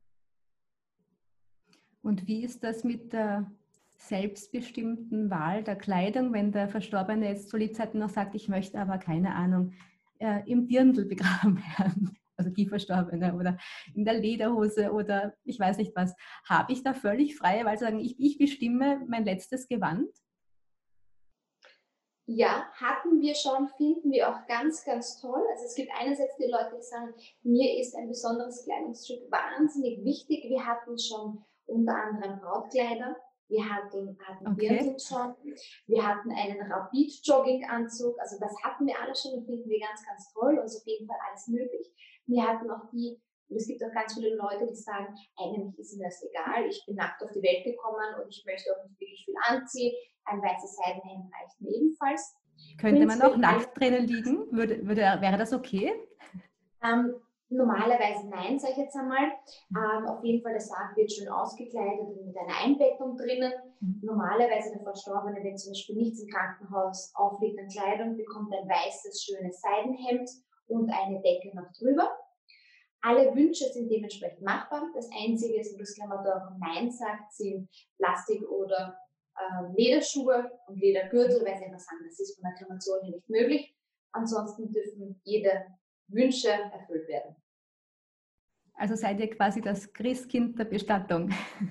Und wie ist das mit der selbstbestimmten Wahl der Kleidung, wenn der Verstorbene jetzt zu Lebzeiten noch sagt, ich möchte aber, keine Ahnung, im Dirndl begraben werden, also die Verstorbene, oder in der Lederhose oder ich weiß nicht was. Habe ich da völlig freie Wahl zu sagen, ich bestimme mein letztes Gewand? Ja, hatten wir schon, finden wir auch ganz, ganz toll. Also es gibt einerseits die Leute, die sagen, mir ist ein besonderes Kleidungsstück wahnsinnig wichtig. Wir hatten schon unter anderem Brautkleider. Wir hatten Dirndl-Schon, wir hatten einen Rapid-Jogging-Anzug, also das hatten wir alle schon und finden wir ganz, ganz toll und ist auf jeden Fall alles möglich. Wir hatten auch und es gibt auch ganz viele Leute, die sagen, eigentlich ist mir das egal, ich bin nackt auf die Welt gekommen und ich möchte auch nicht wirklich viel anziehen, ein weißes Seidenhemd reicht mir ebenfalls. Könnte man auch nackt drinnen liegen? Wäre das okay? Normalerweise nein, sage ich jetzt einmal. Auf jeden Fall, der Sarg wird schön ausgekleidet und mit einer Einbettung drinnen. Normalerweise der Verstorbene, wenn zum Beispiel nichts im Krankenhaus aufliegt an Kleidung, bekommt ein weißes, schönes Seidenhemd und eine Decke noch drüber. Alle Wünsche sind dementsprechend machbar. Das Einzige, wo das Krematorium Nein sagt, sind Plastik- oder Lederschuhe und Ledergürtel, weil sie einfach sagen, das ist von der Kremation hier nicht möglich. Ansonsten dürfen jede Wünsche erfüllt werden. Also seid ihr quasi das Christkind der Bestattung?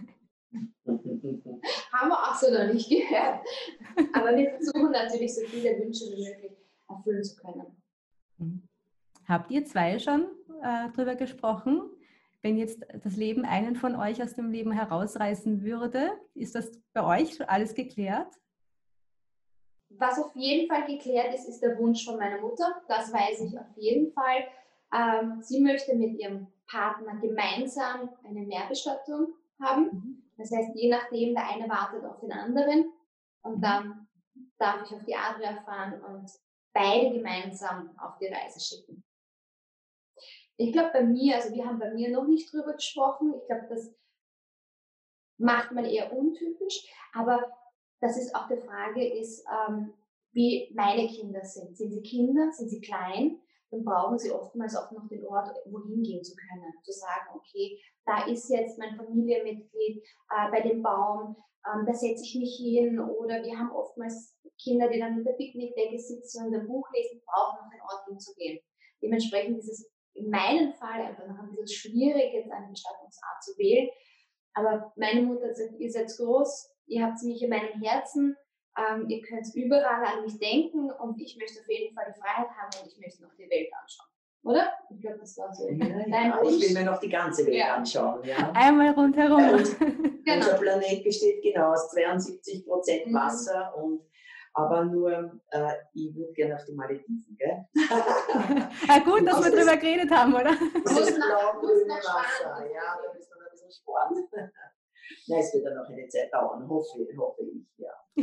Haben wir auch so noch nicht gehört. Aber wir versuchen natürlich, so viele Wünsche wie möglich erfüllen zu können. Habt ihr zwei schon drüber gesprochen? Wenn jetzt das Leben einen von euch aus dem Leben herausreißen würde, ist das bei euch schon alles geklärt? Was auf jeden Fall geklärt ist, ist der Wunsch von meiner Mutter. Das weiß ich auf jeden Fall. Sie möchte mit ihrem Partner gemeinsam eine Mehrbestattung haben. Das heißt, je nachdem, der eine wartet auf den anderen und dann darf ich auf die Adria fahren und beide gemeinsam auf die Reise schicken. Ich glaube wir haben bei mir noch nicht drüber gesprochen. Ich glaube, das macht man eher untypisch, aber das ist auch die Frage, wie meine Kinder sind. Sind sie Kinder? Sind sie klein? Dann brauchen sie oftmals auch noch den Ort, wohin gehen zu können. Zu sagen, okay, da ist jetzt mein Familienmitglied bei dem Baum, da setze ich mich hin. Oder wir haben oftmals Kinder, die dann mit der Picknickdecke sitzen und ein Buch lesen, brauchen noch den Ort hinzugehen. Dementsprechend ist es in meinem Fall einfach noch ein bisschen schwierig, jetzt eine Bestattungsart zu wählen. Aber meine Mutter sagt, ihr seid groß, ihr habt mich in meinem Herzen, ihr könnt überall an mich denken und ich möchte auf jeden Fall die Freiheit haben und ich möchte noch die Welt anschauen. Oder? Ich glaube, das war so. Ja, ich will mir noch die ganze Welt anschauen. Ja. Einmal rundherum. Unser Planet besteht genau aus 72% Wasser aber nur, ich würde gerne auf die Malediven, gell? Gut, dass wir drüber geredet haben, oder? Das blau-grüne Wasser, ja, da müssen wir ein bisschen sparen. Nein, es wird dann noch eine Zeit dauern, hoffe ich, ja.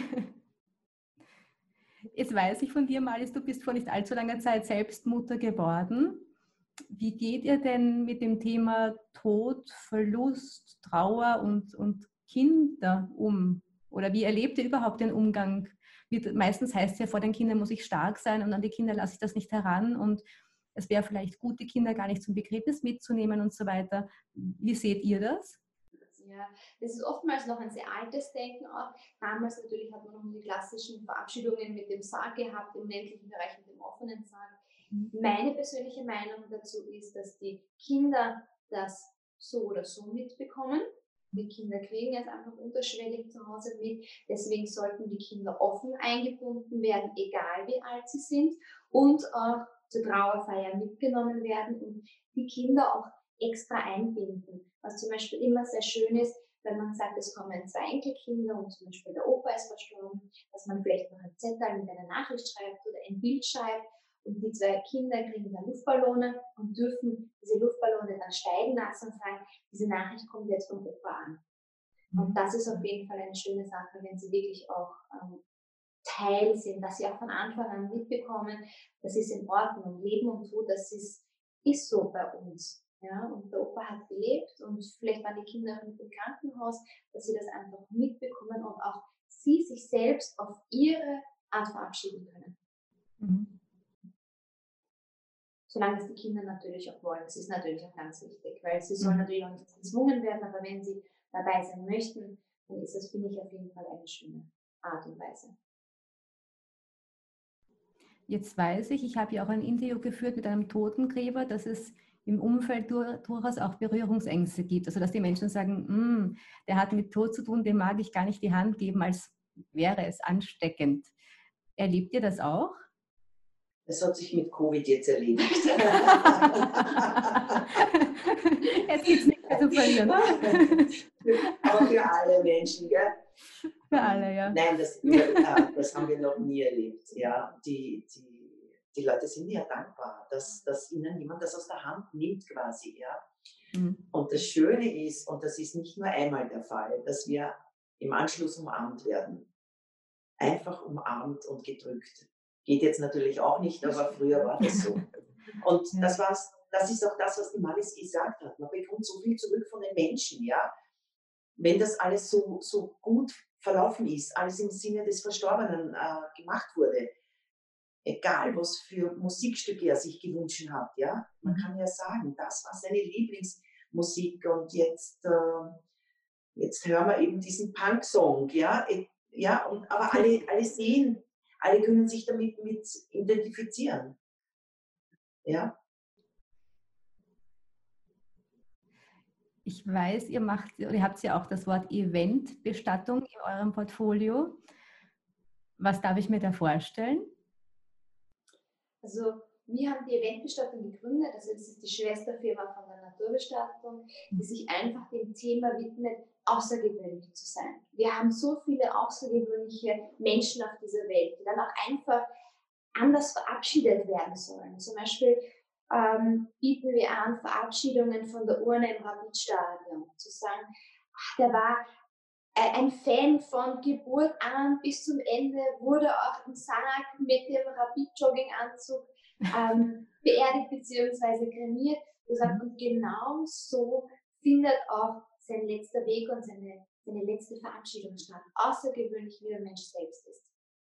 Jetzt weiß ich von dir, Marlies, du bist vor nicht allzu langer Zeit selbst Mutter geworden. Wie geht ihr denn mit dem Thema Tod, Verlust, Trauer und Kinder um? Oder wie erlebt ihr überhaupt den Umgang? Meistens heißt es ja, vor den Kindern muss ich stark sein und an die Kinder lasse ich das nicht heran und es wäre vielleicht gut, die Kinder gar nicht zum Begräbnis mitzunehmen und so weiter. Wie seht ihr das? Ja, das ist oftmals noch ein sehr altes Denken auch. Damals natürlich hat man noch die klassischen Verabschiedungen mit dem Sarg gehabt, im ländlichen Bereich mit dem offenen Sarg. Meine persönliche Meinung dazu ist, dass die Kinder das so oder so mitbekommen. Die Kinder kriegen es einfach unterschwellig zu Hause mit. Deswegen sollten die Kinder offen eingebunden werden, egal wie alt sie sind, und auch zur Trauerfeier mitgenommen werden und die Kinder auch extra einbinden. Was zum Beispiel immer sehr schön ist, wenn man sagt, es kommen 2 Enkelkinder und zum Beispiel der Opa ist verstorben, dass man vielleicht noch ein Zettel mit einer Nachricht schreibt oder ein Bild schreibt und die 2 Kinder kriegen dann Luftballone und dürfen diese Luftballone dann steigen lassen und sagen, diese Nachricht kommt jetzt vom Opa an. Und das ist auf jeden Fall eine schöne Sache, wenn sie wirklich auch Teil sind, dass sie auch von Anfang an mitbekommen, das ist in Ordnung, Leben und Tod, das ist so bei uns. Ja, und der Opa hat gelebt und vielleicht waren die Kinder im Krankenhaus, dass sie das einfach mitbekommen und auch sie sich selbst auf ihre Art verabschieden können. Solange es die Kinder natürlich auch wollen. Das ist natürlich auch ganz wichtig, weil sie sollen natürlich auch nicht gezwungen werden, aber wenn sie dabei sein möchten, dann ist das, finde ich, auf jeden Fall eine schöne Art und Weise. Jetzt weiß ich habe ja auch ein Interview geführt mit einem Totengräber, dass es im Umfeld durchaus auch Berührungsängste gibt. Also dass die Menschen sagen, der hat mit Tod zu tun, dem mag ich gar nicht die Hand geben, als wäre es ansteckend. Erlebt ihr das auch? Das hat sich mit Covid jetzt erledigt. Jetzt gibt es nichts mehr zu verlieren. Menschen, gell? Für alle, ja. Nein, das haben wir noch nie erlebt. Ja, die Leute sind ja dankbar, dass ihnen jemand das aus der Hand nimmt quasi. Ja. Und das Schöne ist, und das ist nicht nur einmal der Fall, dass wir im Anschluss umarmt werden. Einfach umarmt und gedrückt. Geht jetzt natürlich auch nicht, aber früher war das so. Und das ist auch das, was die Malis gesagt hat. Man bekommt so viel zurück von den Menschen, ja. Wenn das alles so gut verlaufen ist, alles im Sinne des Verstorbenen gemacht wurde, egal was für Musikstücke er sich gewünscht hat, ja. Man kann ja sagen, das war seine Lieblingsmusik und jetzt hören wir eben diesen Punk-Song, ja. Ja, aber alle sehen, alle können sich damit identifizieren. Ja. Ich weiß, ihr habt ja auch das Wort Eventbestattung in eurem Portfolio. Was darf ich mir da vorstellen? Also wir haben die Eventbestattung gegründet, also das ist die Schwesterfirma von der Naturbestattung, die sich einfach dem Thema widmet, außergewöhnlich zu sein. Wir haben so viele außergewöhnliche Menschen auf dieser Welt, die dann auch einfach anders verabschiedet werden sollen. Zum Beispiel bieten wir an Verabschiedungen von der Urne im Rapidstadion, zu sagen, der war ein Fan von Geburt an bis zum Ende, wurde auch im Sarg mit dem Rapid-Jogging-Anzug beerdigt bzw. kremiert. Und genau so findet auch sein letzter Weg und seine letzte Verabschiedung statt. Außergewöhnlich, wie der Mensch selbst ist.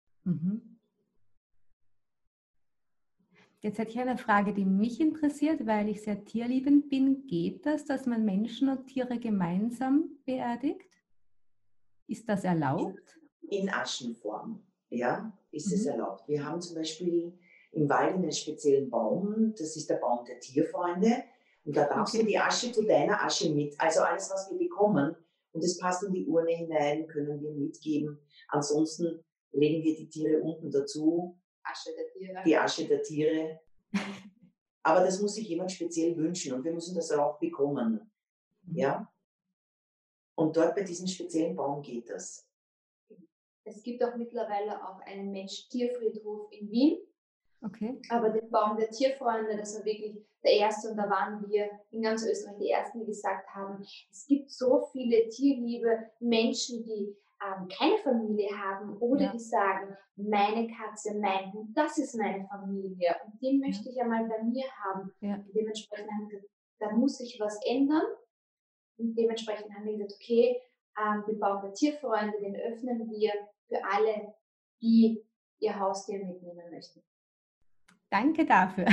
Jetzt hätte ich eine Frage, die mich interessiert, weil ich sehr tierliebend bin. Geht das, dass man Menschen und Tiere gemeinsam beerdigt? Ist das erlaubt? In Aschenform, ja, ist es erlaubt. Wir haben zum Beispiel im Wald einen speziellen Baum, das ist der Baum der Tierfreunde. Und da darfst du die Asche zu deiner Asche mit, also alles, was wir bekommen, und es passt in die Urne hinein, können wir mitgeben. Ansonsten legen wir die Tiere unten dazu. Asche der Tiere. Die Asche der Tiere. Aber das muss sich jemand speziell wünschen und wir müssen das auch bekommen. Ja? Und dort bei diesem speziellen Baum geht das. Es gibt auch mittlerweile auch einen Mensch-Tier-Friedhof in Wien. Okay. Aber den Baum der Tierfreunde, das war wirklich der erste und da waren wir in ganz Österreich die Ersten, die gesagt haben, es gibt so viele tierliebe Menschen, die keine Familie haben oder die sagen, meine Katze, mein Hund, das ist meine Familie und den möchte ich einmal bei mir haben. Ja. Und dementsprechend haben wir gesagt, da muss sich was ändern. Und dementsprechend haben wir gesagt, okay, den Baum der Tierfreunde, den öffnen wir für alle, die ihr Haustier mitnehmen möchten. Danke dafür.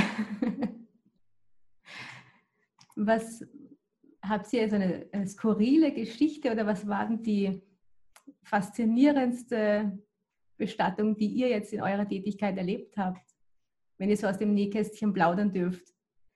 Was habt ihr so eine skurrile Geschichte oder was war denn die faszinierendste Bestattung, die ihr jetzt in eurer Tätigkeit erlebt habt, wenn ihr so aus dem Nähkästchen plaudern dürft?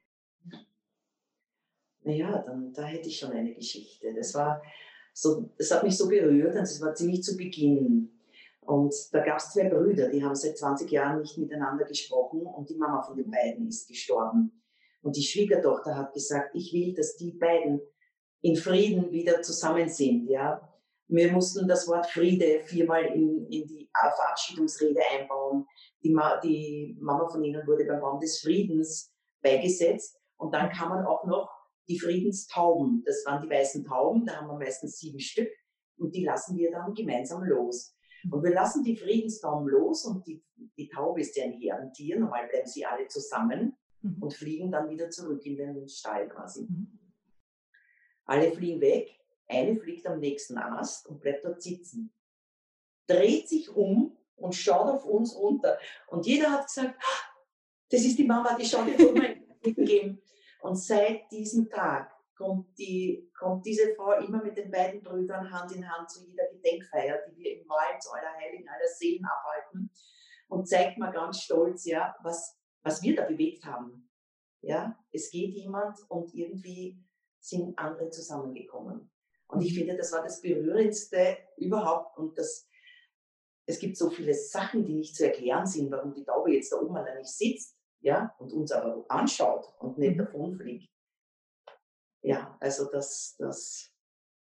Naja, da hätte ich schon eine Geschichte. Das hat mich so berührt und es war ziemlich zu Beginn. Und da gab es zwei Brüder, die haben seit 20 Jahren nicht miteinander gesprochen und die Mama von den beiden ist gestorben. Und die Schwiegertochter hat gesagt, ich will, dass die beiden in Frieden wieder zusammen sind. Ja? Wir mussten das Wort Friede 4-mal in die Verabschiedungsrede einbauen. Die Mama von ihnen wurde beim Baum des Friedens beigesetzt und dann kann man auch noch die Friedenstauben, das waren die weißen Tauben, da haben wir meistens 7 Stück und die lassen wir dann gemeinsam los. Und wir lassen die Friedenstauben los und die Taube ist ja ein Herdentier, normal bleiben sie alle zusammen und fliegen dann wieder zurück in den Stall quasi. Alle fliegen weg, eine fliegt am nächsten Ast und bleibt dort sitzen, dreht sich um und schaut auf uns runter. Und jeder hat gesagt, das ist die Mama, die schaut jetzt mal mitgeben. Und seit diesem Tag kommt diese Frau immer mit den beiden Brüdern Hand in Hand zu jeder Gedenkfeier, die wir im Wald zu Allerheiligen aller Seelen abhalten und zeigt mir ganz stolz, ja, was wir da bewegt haben. Ja, es geht jemand und irgendwie sind andere zusammengekommen. Und ich finde, das war das Berührendste überhaupt. Und es gibt so viele Sachen, die nicht zu erklären sind, warum die Taube jetzt da oben allein nicht sitzt, ja, und uns aber anschaut und nicht davonfliegt. Ja, also das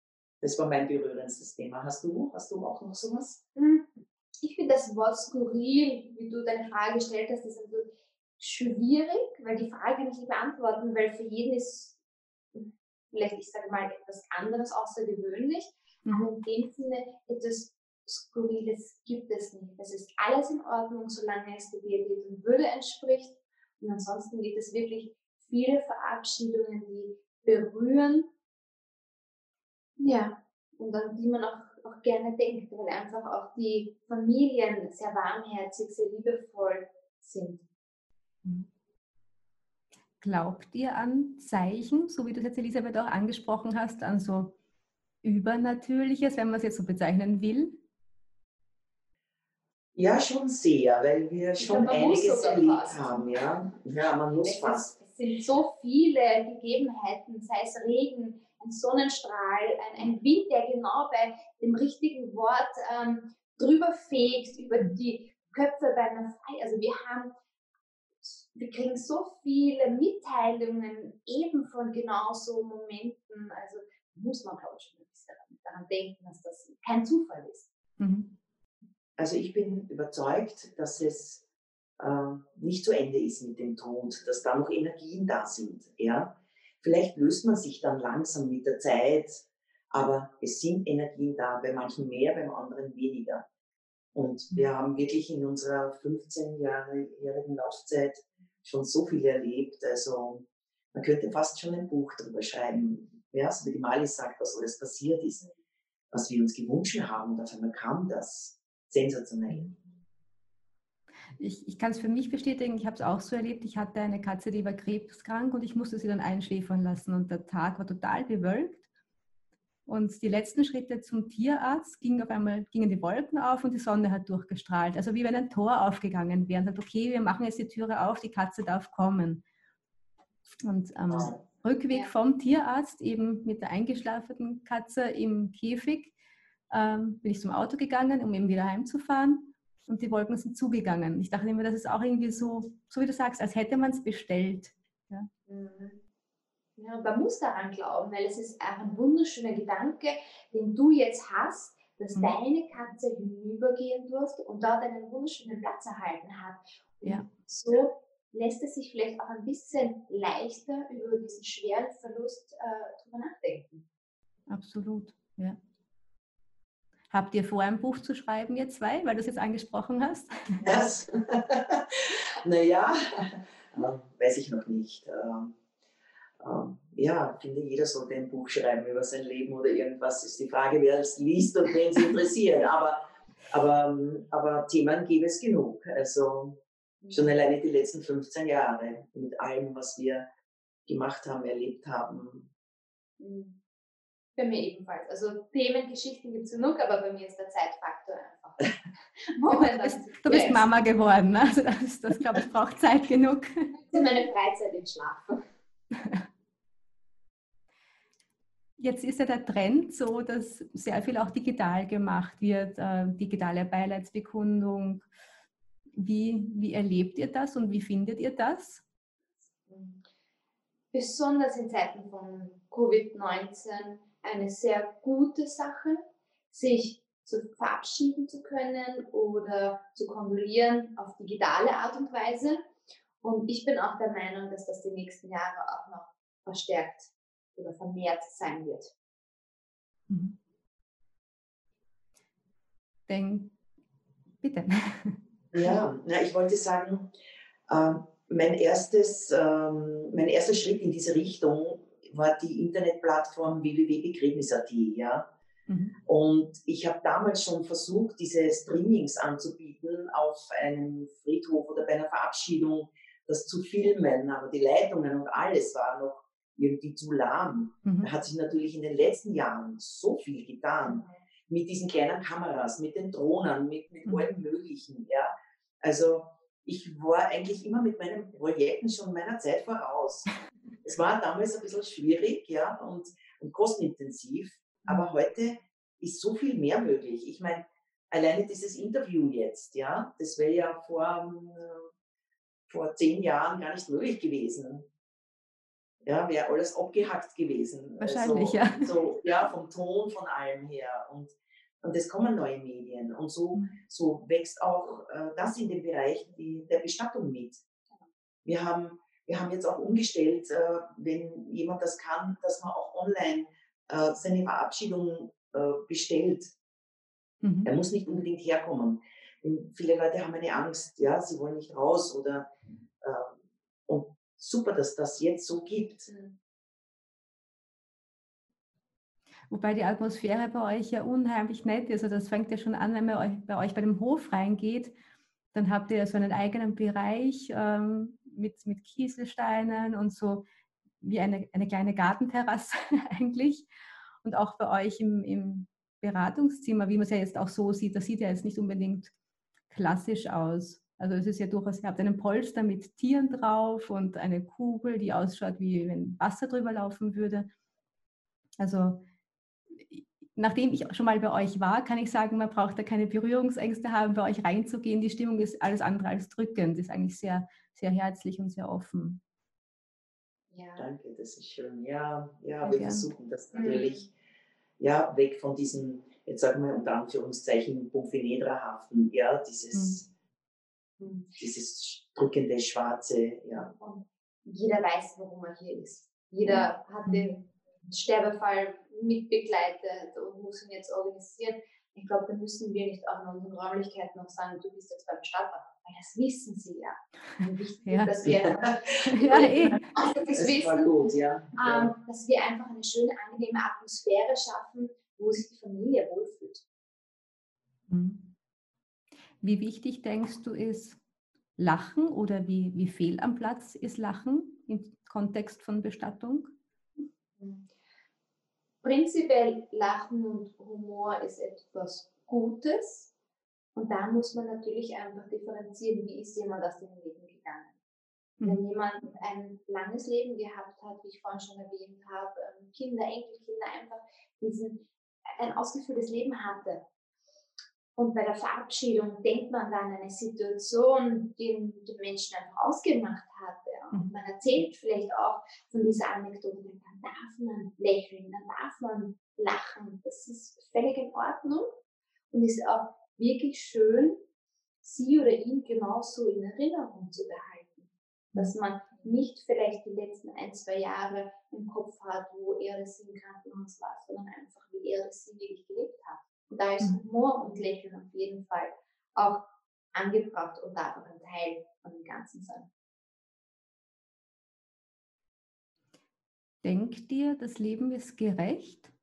Das war mein berührendstes Thema. Hast du auch noch sowas? Ich finde das Wort skurril, wie du deine Frage gestellt hast, ist ein bisschen schwierig, weil die Frage kann ich nicht beantworten, weil für jeden ist vielleicht, ich sage mal, etwas anderes außergewöhnlich, aber in dem Sinne etwas Skurriles gibt es nicht. Es ist alles in Ordnung, solange es der Pietät und Würde entspricht. Und ansonsten gibt es wirklich viele Verabschiedungen, die berühren, ja, und an die man auch gerne denkt, weil einfach auch die Familien sehr warmherzig, sehr liebevoll sind. Glaubt ihr an Zeichen, so wie du es jetzt, Elisabeth, auch angesprochen hast, an so Übernatürliches, wenn man es jetzt so bezeichnen will? Ja, schon sehr, weil wir schon einiges erlebt haben. Ja, man muss fast. Es sind so viele Gegebenheiten, sei es Regen, ein Sonnenstrahl, ein Wind, der genau bei dem richtigen Wort drüber fegt, über die Köpfe bei einer Feier. Also wir kriegen so viele Mitteilungen eben von genau so Momenten. Also muss man, glaube ich, schon ein bisschen daran denken, dass das kein Zufall ist. Also ich bin überzeugt, dass es nicht zu Ende ist mit dem Tod, dass da noch Energien da sind. Ja? Vielleicht löst man sich dann langsam mit der Zeit, aber es sind Energien da, bei manchen mehr, beim anderen weniger. Und wir haben wirklich in unserer 15-jährigen Laufzeit schon so viel erlebt. Also man könnte fast schon ein Buch darüber schreiben, ja? So wie die Malis sagt, was alles passiert ist, was wir uns gewünscht haben. Und auf einmal kam das. Sensationell. Ich kann es für mich bestätigen, ich habe es auch so erlebt. Ich hatte eine Katze, die war krebskrank und ich musste sie dann einschläfern lassen. Und der Tag war total bewölkt. Und die letzten Schritte zum Tierarzt gingen die Wolken auf und die Sonne hat durchgestrahlt. Also wie wenn ein Tor aufgegangen wäre. Und sagt, okay, wir machen jetzt die Türe auf, die Katze darf kommen. Und am Rückweg vom Tierarzt, eben mit der eingeschlafenen Katze im Käfig, bin ich zum Auto gegangen, um eben wieder heimzufahren. Und die Wolken sind zugegangen. Ich dachte immer, das ist auch irgendwie so wie du sagst, als hätte man es bestellt. Ja. Ja, und man muss daran glauben, weil es ist auch ein wunderschöner Gedanke, den du jetzt hast, dass deine Katze hinübergehen durfte und dort einen wunderschönen Platz erhalten hat. Und so lässt es sich vielleicht auch ein bisschen leichter über diesen schweren Verlust drüber nachdenken. Absolut, ja. Habt ihr vor, ein Buch zu schreiben, ihr zwei, weil du es jetzt angesprochen hast? Das? Naja, weiß ich noch nicht. Ja, ich finde, jeder sollte ein Buch schreiben über sein Leben oder irgendwas. Ist die Frage, wer es liest und wen es interessiert. Aber Themen gäbe es genug. Also schon alleine die letzten 15 Jahre mit allem, was wir gemacht haben, erlebt haben. Bei mir ebenfalls. Also Themen, Geschichten gibt es genug, aber bei mir ist der Zeitfaktor einfach. Du bist Mama geworden, ne? Also das glaube ich, braucht Zeit genug. Das ist meine Freizeit im Schlafen. Jetzt ist ja der Trend so, dass sehr viel auch digital gemacht wird, digitale Beileidsbekundung. Wie erlebt ihr das und wie findet ihr das? Besonders in Zeiten von Covid-19 eine sehr gute Sache, sich zu verabschieden zu können oder zu kondolieren auf digitale Art und Weise. Und ich bin auch der Meinung, dass das die nächsten Jahre auch noch verstärkt oder vermehrt sein wird. Bitte. Ja, ich wollte sagen, mein erster Schritt in diese Richtung war die Internetplattform www.begräbnis.at. Ja? Und ich habe damals schon versucht, diese Streamings anzubieten auf einem Friedhof oder bei einer Verabschiedung, das zu filmen, aber die Leitungen und alles war noch irgendwie zu lahm. Da hat sich natürlich in den letzten Jahren so viel getan. Mit diesen kleinen Kameras, mit den Drohnen, mit allem Möglichen. Ja? Also ich war eigentlich immer mit meinen Projekten schon meiner Zeit voraus. Es war damals ein bisschen schwierig, ja, und kostenintensiv, aber heute ist so viel mehr möglich. Ich meine, alleine dieses Interview jetzt, ja, das wäre ja vor 10 Jahren gar nicht möglich gewesen. Ja, wäre alles abgehackt gewesen. Wahrscheinlich, ja. Ja, vom Ton, von allem her. Und es kommen neue Medien. Und Mhm. so wächst auch das in dem Bereich der Bestattung mit. Wir haben jetzt auch umgestellt, wenn jemand das kann, dass man auch online seine Verabschiedung bestellt. Mhm. Er muss nicht unbedingt herkommen. Denn viele Leute haben eine Angst, ja, sie wollen nicht raus oder und super, dass das jetzt so gibt. Wobei die Atmosphäre bei euch ja unheimlich nett ist. Also das fängt ja schon an, wenn man bei euch bei dem Hof reingeht, dann habt ihr ja so einen eigenen Bereich mit Kieselsteinen und so wie eine kleine Gartenterrasse eigentlich. Und auch bei euch im Beratungszimmer, wie man es ja jetzt auch so sieht, das sieht ja jetzt nicht unbedingt klassisch aus. Also es ist ja durchaus, ihr habt einen Polster mit Tieren drauf und eine Kugel, die ausschaut, wie wenn Wasser drüber laufen würde. Also nachdem ich schon mal bei euch war, kann ich sagen, man braucht da keine Berührungsängste haben, bei euch reinzugehen. Die Stimmung ist alles andere als drückend, ist eigentlich sehr, sehr herzlich und sehr offen. Ja. Danke, das ist schön. Ja, Sehr wir gern. versuchen das natürlich, ja, weg von diesem, jetzt sagen wir unter Anführungszeichen, Pumphinedra-haften, ja, dieses drückende, schwarze, ja. Und jeder weiß, warum er hier ist. Jeder hat den Sterbefall mitbegleitet und muss ihn jetzt organisieren. Ich glaube, da müssen wir nicht auch in unseren Räumlichkeiten noch sagen, du bist jetzt beim Bestatter. Weil das wissen sie ja. Und wichtig Ja. ist, dass wir Das wissen, gut, ja. Dass wir einfach eine schöne, angenehme Atmosphäre schaffen, wo sich die Familie wohlfühlt. Wie wichtig denkst du ist Lachen oder wie fehl am Platz ist Lachen im Kontext von Bestattung? Prinzipiell Lachen und Humor ist etwas Gutes und da muss man natürlich einfach differenzieren, wie ist jemand aus dem Leben gegangen. Wenn jemand ein langes Leben gehabt hat, wie ich vorhin schon erwähnt habe, Kinder, Enkelkinder, einfach ein ausgeführtes Leben hatte. Und bei der Verabschiedung denkt man dann an eine Situation, die den Menschen einfach ausgemacht hatte. Und man erzählt vielleicht auch von dieser Anekdote, dann darf man lächeln, dann darf man lachen. Das ist völlig in Ordnung und ist auch wirklich schön, sie oder ihn genauso in Erinnerung zu behalten. Dass man nicht vielleicht die letzten 1-2 Jahre im Kopf hat, wo er oder sie im Krankenhaus war, sondern einfach, wie er oder sie wirklich gelebt hat. Und da ist Humor und Lächeln auf jeden Fall auch angebracht und darf auch ein Teil von dem Ganzen sein. Denkt ihr, das Leben ist gerecht?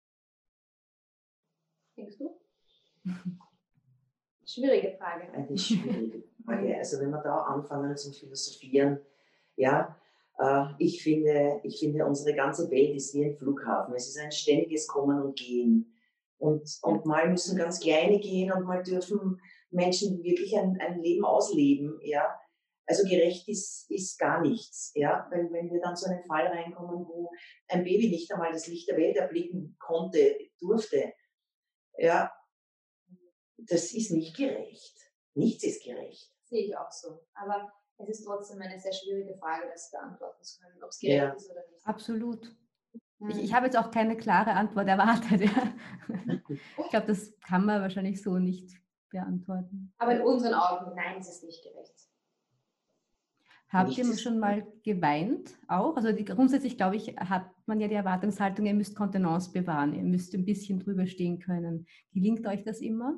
Denkst du? Schwierige Frage. Eine schwierige Frage. Also wenn wir da anfangen zu philosophieren, ja, ich finde, unsere ganze Welt ist wie ein Flughafen. Es ist ein ständiges Kommen und Gehen. Und mal müssen ganz Kleine gehen und mal dürfen Menschen wirklich ein Leben ausleben. Ja? Also gerecht ist gar nichts. Ja? Weil wenn wir dann zu einem Fall reinkommen, wo ein Baby nicht einmal das Licht der Welt erblicken durfte, ja, das ist nicht gerecht. Nichts ist gerecht. Sehe ich auch so. Aber es ist trotzdem eine sehr schwierige Frage, das beantworten zu können, ob es gerecht ist oder nicht. Absolut. Ich habe jetzt auch keine klare Antwort erwartet. Ja. Ich glaube, das kann man wahrscheinlich so nicht beantworten. Aber in unseren Augen, nein, es ist nicht gerecht. Habt ihr schon mal geweint auch? Also grundsätzlich, glaube ich, hat man ja die Erwartungshaltung, ihr müsst Kontenance bewahren, ihr müsst ein bisschen drüber stehen können. Gelingt euch das immer?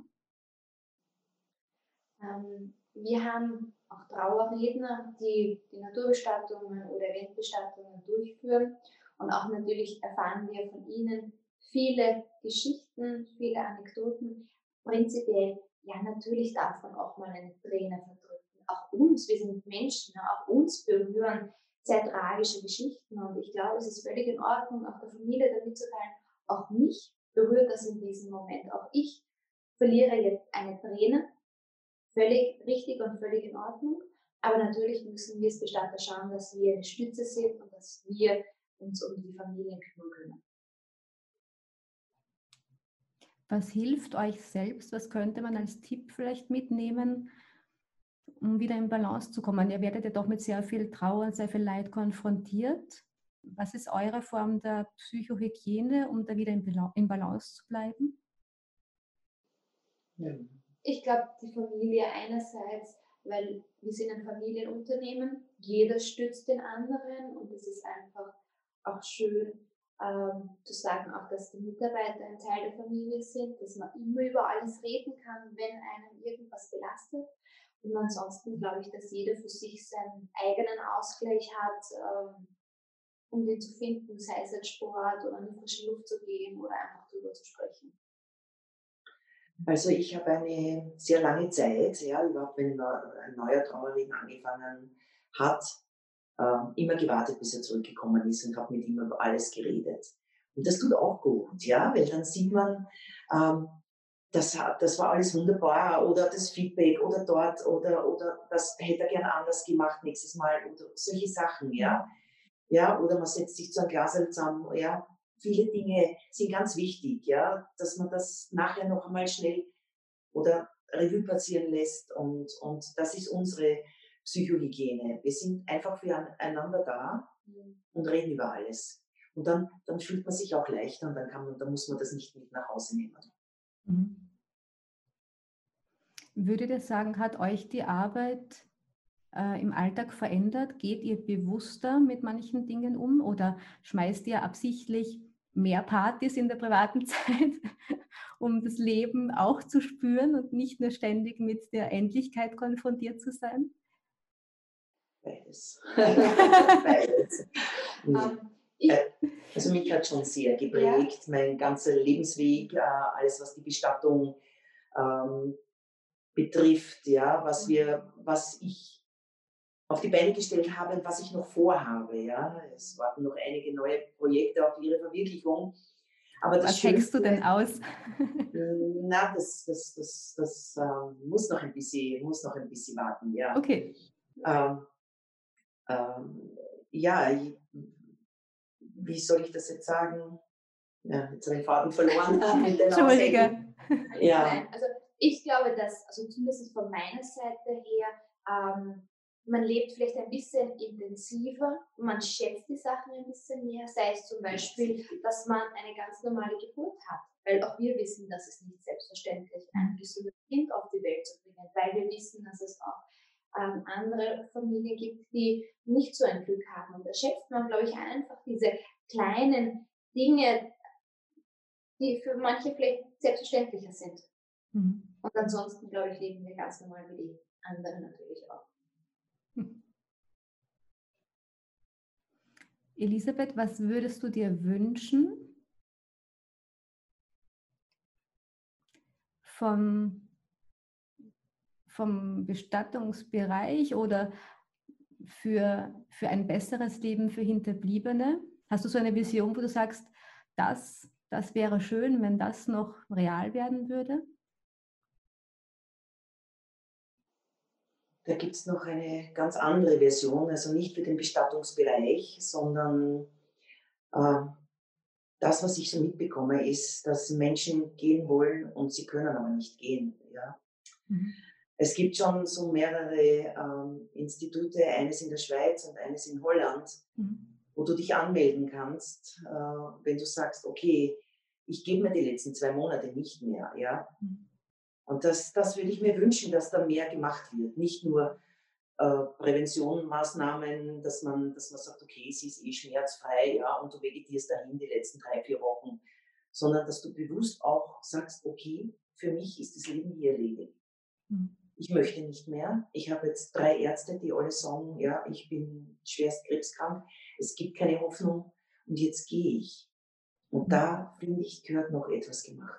Wir haben auch Trauerredner, die Naturbestattungen oder Eventbestattungen durchführen. Und auch natürlich erfahren wir von ihnen viele Geschichten, viele Anekdoten. Prinzipiell, ja, natürlich darf man auch mal eine Träne verdrücken. Auch uns, wir sind Menschen, auch uns berühren sehr tragische Geschichten. Und ich glaube, es ist völlig in Ordnung, auch der Familie damit zu teilen. Auch mich berührt das in diesem Moment. Auch ich verliere jetzt eine Träne. Völlig richtig und völlig in Ordnung. Aber natürlich müssen wir als Bestatter schauen, dass wir eine Stütze sind und dass wir uns um die Familien kümmern können. Was hilft euch selbst? Was könnte man als Tipp vielleicht mitnehmen, um wieder in Balance zu kommen? Ihr werdet ja doch mit sehr viel Trauer und sehr viel Leid konfrontiert. was ist eure Form der Psychohygiene, um da wieder in Balance zu bleiben? Ja. Ich glaube, die Familie einerseits, weil wir sind ein Familienunternehmen, jeder stützt den anderen und es ist einfach auch schön zu sagen, auch dass die Mitarbeiter ein Teil der Familie sind, dass man immer über alles reden kann, wenn einem irgendwas belastet. Und ansonsten glaube ich, dass jeder für sich seinen eigenen Ausgleich hat, um den zu finden, sei es als Sport oder in die frische Luft zu gehen oder einfach drüber zu sprechen. Also ich habe eine sehr lange Zeit, ja, überhaupt wenn ein neuer Trauerredner angefangen hat, immer gewartet, bis er zurückgekommen ist und habe mit ihm über alles geredet. Und das tut auch gut, ja, weil dann sieht man, das war alles wunderbar oder das Feedback oder dort oder das hätte er gerne anders gemacht nächstes Mal oder solche Sachen, ja. Ja, oder man setzt sich zu einem Glas zusammen, ja. Viele Dinge sind ganz wichtig, ja, dass man das nachher noch einmal schnell oder Revue passieren lässt und das ist unsere Psychohygiene. Wir sind einfach füreinander da und reden über alles. Und dann fühlt man sich auch leichter und dann muss man das nicht mit nach Hause nehmen. Mhm. Würdet ihr sagen, hat euch die Arbeit im Alltag verändert? Geht ihr bewusster mit manchen Dingen um oder schmeißt ihr absichtlich mehr Partys in der privaten Zeit, um das Leben auch zu spüren und nicht nur ständig mit der Endlichkeit konfrontiert zu sein? Beides. Beides. Ich, Also mich hat schon sehr geprägt, mein ganzer Lebensweg, alles was die Bestattung betrifft, ja, was ich auf die Beine gestellt habe und was ich noch vorhabe. Ja. Es warten noch einige neue Projekte auf ihre Verwirklichung. Aber das Was hängst du denn aus? Na, das muss noch ein bisschen warten, ja. Okay. Ja, wie soll ich das jetzt sagen? Ja, jetzt habe ich den Faden verloren mit den Entschuldige. Ja. Nein, also ich glaube, dass, also zumindest von meiner Seite her, man lebt vielleicht ein bisschen intensiver, man schätzt die Sachen ein bisschen mehr, sei es zum Beispiel, dass man eine ganz normale Geburt hat, weil auch wir wissen, dass es nicht selbstverständlich ist, ein gesundes Kind auf die Welt zu bringen, weil wir wissen, dass es auch andere Familien gibt, die nicht so ein Glück haben. Und da schätzt man, glaube ich, einfach diese kleinen Dinge, die für manche vielleicht selbstverständlicher sind. Mhm. Und ansonsten, glaube ich, leben wir ganz normal wie die anderen natürlich auch. Elisabeth, was würdest du dir wünschen vom Bestattungsbereich oder für ein besseres Leben für Hinterbliebene? Hast du so eine Vision, wo du sagst, das wäre schön, wenn das noch real werden würde? Da gibt es noch eine ganz andere Version, also nicht für den Bestattungsbereich, sondern das, was ich so mitbekomme, ist, dass Menschen gehen wollen und sie können aber nicht gehen. Ja? Mhm. Es gibt schon so mehrere Institute, eines in der Schweiz und eines in Holland, wo du dich anmelden kannst, wenn du sagst, okay, ich gebe mir die letzten 2 Monate nicht mehr. Ja? Und das würde ich mir wünschen, dass da mehr gemacht wird. Nicht nur Präventionsmaßnahmen, dass man sagt, okay, sie ist eh schmerzfrei, ja, und du vegetierst dahin die letzten 3, 4 Wochen, sondern dass du bewusst auch sagst, okay, für mich ist das Leben hier erledigt. Ich möchte nicht mehr. Ich habe jetzt 3 Ärzte, die alle sagen, ja, ich bin schwerst krebskrank, es gibt keine Hoffnung und jetzt gehe ich. Und da, finde ich, gehört noch etwas gemacht.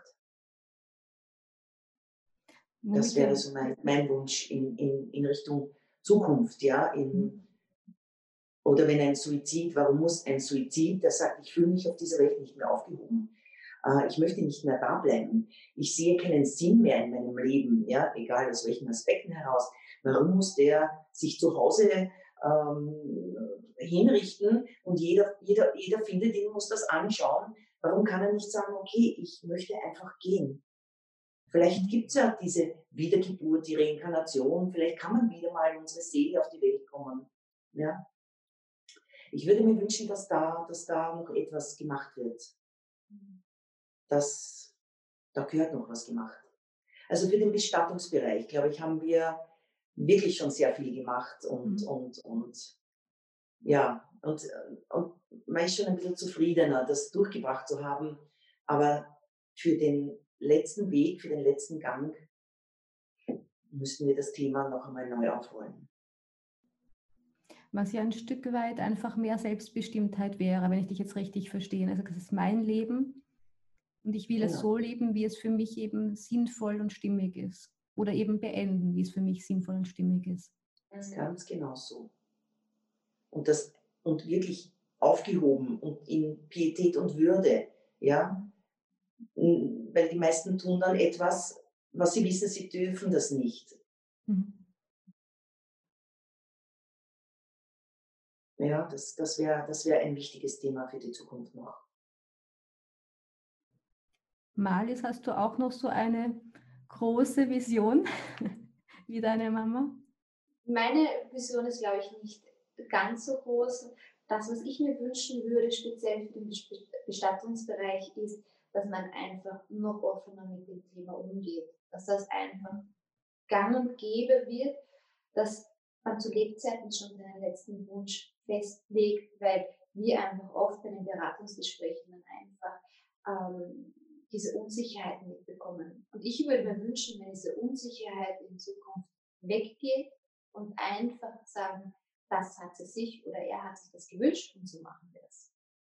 Das wäre so mein Wunsch in Richtung Zukunft, ja. Oder wenn ein Suizid, warum muss ein Suizid, der sagt, ich fühle mich auf dieser Welt nicht mehr aufgehoben. Ich möchte nicht mehr da bleiben. Ich sehe keinen Sinn mehr in meinem Leben, ja, egal aus welchen Aspekten heraus. Warum muss der sich zu Hause hinrichten und jeder findet ihn, muss das anschauen. Warum kann er nicht sagen, okay, ich möchte einfach gehen? Vielleicht gibt es ja diese Wiedergeburt, die Reinkarnation, vielleicht kann man wieder mal unsere Seele auf die Welt kommen. Ja? Ich würde mir wünschen, dass da noch etwas gemacht wird. Da gehört noch was gemacht. Also für den Bestattungsbereich, glaube ich, haben wir wirklich schon sehr viel gemacht und ja, und man ist schon ein bisschen zufriedener, das durchgebracht zu haben. Aber für den letzten Weg, für den letzten Gang müssten wir das Thema noch einmal neu aufrollen. Was ja ein Stück weit einfach mehr Selbstbestimmtheit wäre, wenn ich dich jetzt richtig verstehe. Also das ist mein Leben und ich will es so leben, wie es für mich eben sinnvoll und stimmig ist. Oder eben beenden, wie es für mich sinnvoll und stimmig ist. Das ist ganz genau so. Und wirklich aufgehoben und in Pietät und Würde, ja. Weil die meisten tun dann etwas, was sie wissen, sie dürfen das nicht. Ja, das wär ein wichtiges Thema für die Zukunft noch. Marlies, hast du auch noch so eine große Vision wie deine Mama? Meine Vision ist, glaube ich, nicht ganz so groß. Das, was ich mir wünschen würde, speziell für den Bestattungsbereich, ist, dass man einfach noch offener mit dem Thema umgeht. Dass das einfach gang und gäbe wird, dass man zu Lebzeiten schon seinen letzten Wunsch festlegt, weil wir einfach oft bei den Beratungsgesprächen dann einfach diese Unsicherheiten mitbekommen. Und ich würde mir wünschen, wenn diese Unsicherheit in Zukunft weggeht und einfach sagen, das hat sie sich oder er hat sich das gewünscht und so machen wir das.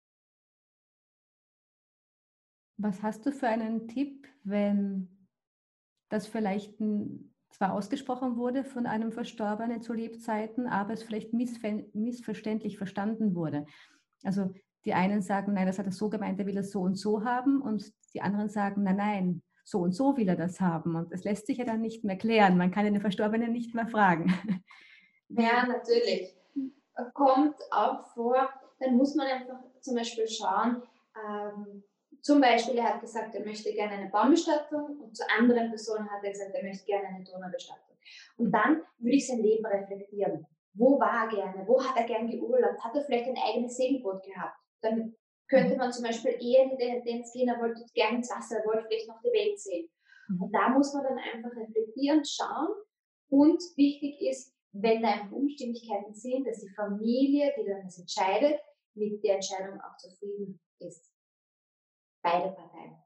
Was hast du für einen Tipp, wenn das vielleicht zwar ausgesprochen wurde von einem Verstorbenen zu Lebzeiten, aber es vielleicht missverständlich verstanden wurde? Also die einen sagen, nein, das hat er so gemeint, er will es so und so haben, und die anderen sagen, nein, nein, so und so will er das haben. Und es lässt sich ja dann nicht mehr klären. Man kann den Verstorbenen nicht mehr fragen. Ja, natürlich. Kommt auch vor, dann muss man einfach zum Beispiel schauen, zum Beispiel, er hat gesagt, er möchte gerne eine Baumbestattung, und zu anderen Personen hat er gesagt, er möchte gerne eine Donaubestattung. Und dann würde ich sein Leben reflektieren. Wo war er gerne? Wo hat er gern geurlaubt? Hat er vielleicht ein eigenes Segelboot gehabt? Dann könnte man zum Beispiel eher in den Tendenz gehen, er wollte gerne ins Wasser, er wollte vielleicht noch die Welt sehen. Und da muss man dann einfach reflektieren, schauen. Und wichtig ist, wenn da einfach Unstimmigkeiten sind, dass die Familie, die dann das entscheidet, mit der Entscheidung auch zufrieden ist. Beide Parteien.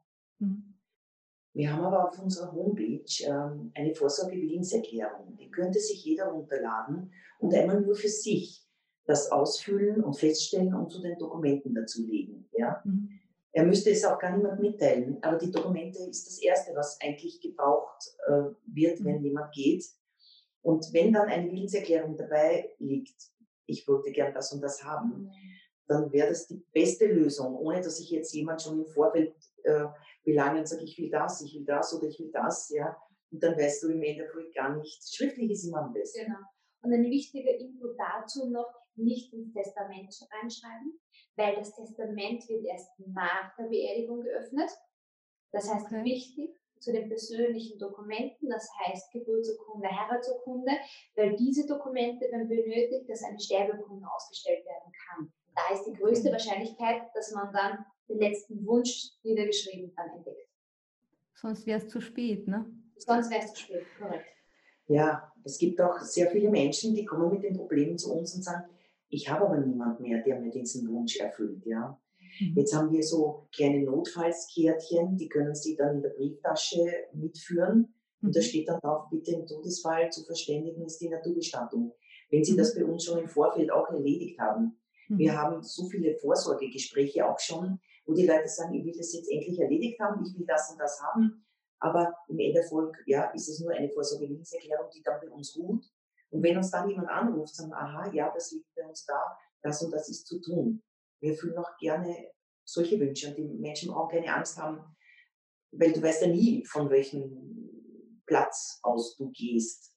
Wir haben aber auf unserer Homepage eine Vorsorgewillenserklärung. Die könnte sich jeder runterladen und einmal nur für sich das ausfüllen und feststellen und zu den Dokumenten dazulegen. Ja? Er müsste es auch gar niemand mitteilen, aber die Dokumente ist das Erste, was eigentlich gebraucht wird, wenn jemand geht. Und wenn dann eine Willenserklärung dabei liegt, ich wollte gern das und das haben, dann wäre das die beste Lösung, ohne dass ich jetzt jemand schon im Vorfeld belange und sage, ich will das oder ich will das, ja. Und dann weißt du im Endeffekt gar nicht. Schriftlich ist immer am besten. Genau. Und ein wichtiger Info dazu noch, nicht ins Testament reinschreiben, weil das Testament wird erst nach der Beerdigung geöffnet. Das heißt, wichtig zu den persönlichen Dokumenten, das heißt Geburtsurkunde, Heiratsurkunde, weil diese Dokumente werden benötigt, dass eine Sterbeurkunde ausgestellt werden kann. Da ist die größte Wahrscheinlichkeit, dass man dann den letzten Wunsch niedergeschrieben dann entdeckt. Sonst wäre es zu spät, ne? Sonst wäre es zu spät, korrekt. Ja, es gibt auch sehr viele Menschen, die kommen mit den Problemen zu uns und sagen, ich habe aber niemand mehr, der mir diesen Wunsch erfüllt. Ja. Jetzt haben wir so kleine Notfallskärtchen, die können Sie dann in der Brieftasche mitführen. Und da steht dann drauf, bitte im Todesfall zu verständigen ist die Naturbestattung. Wenn Sie das bei uns schon im Vorfeld auch erledigt haben. Wir haben so viele Vorsorgegespräche auch schon, wo die Leute sagen, ich will das jetzt endlich erledigt haben, ich will das und das haben. Aber im Endeffekt, ja, ist es nur eine Vorsorgewillenserklärung, die dann bei uns ruht. Und wenn uns dann jemand anruft, sagen, aha, ja, das liegt bei uns da, das und das ist zu tun. Wir erfüllen auch gerne solche Wünsche, und die Menschen brauchen keine Angst haben, weil du weißt ja nie, von welchem Platz aus du gehst.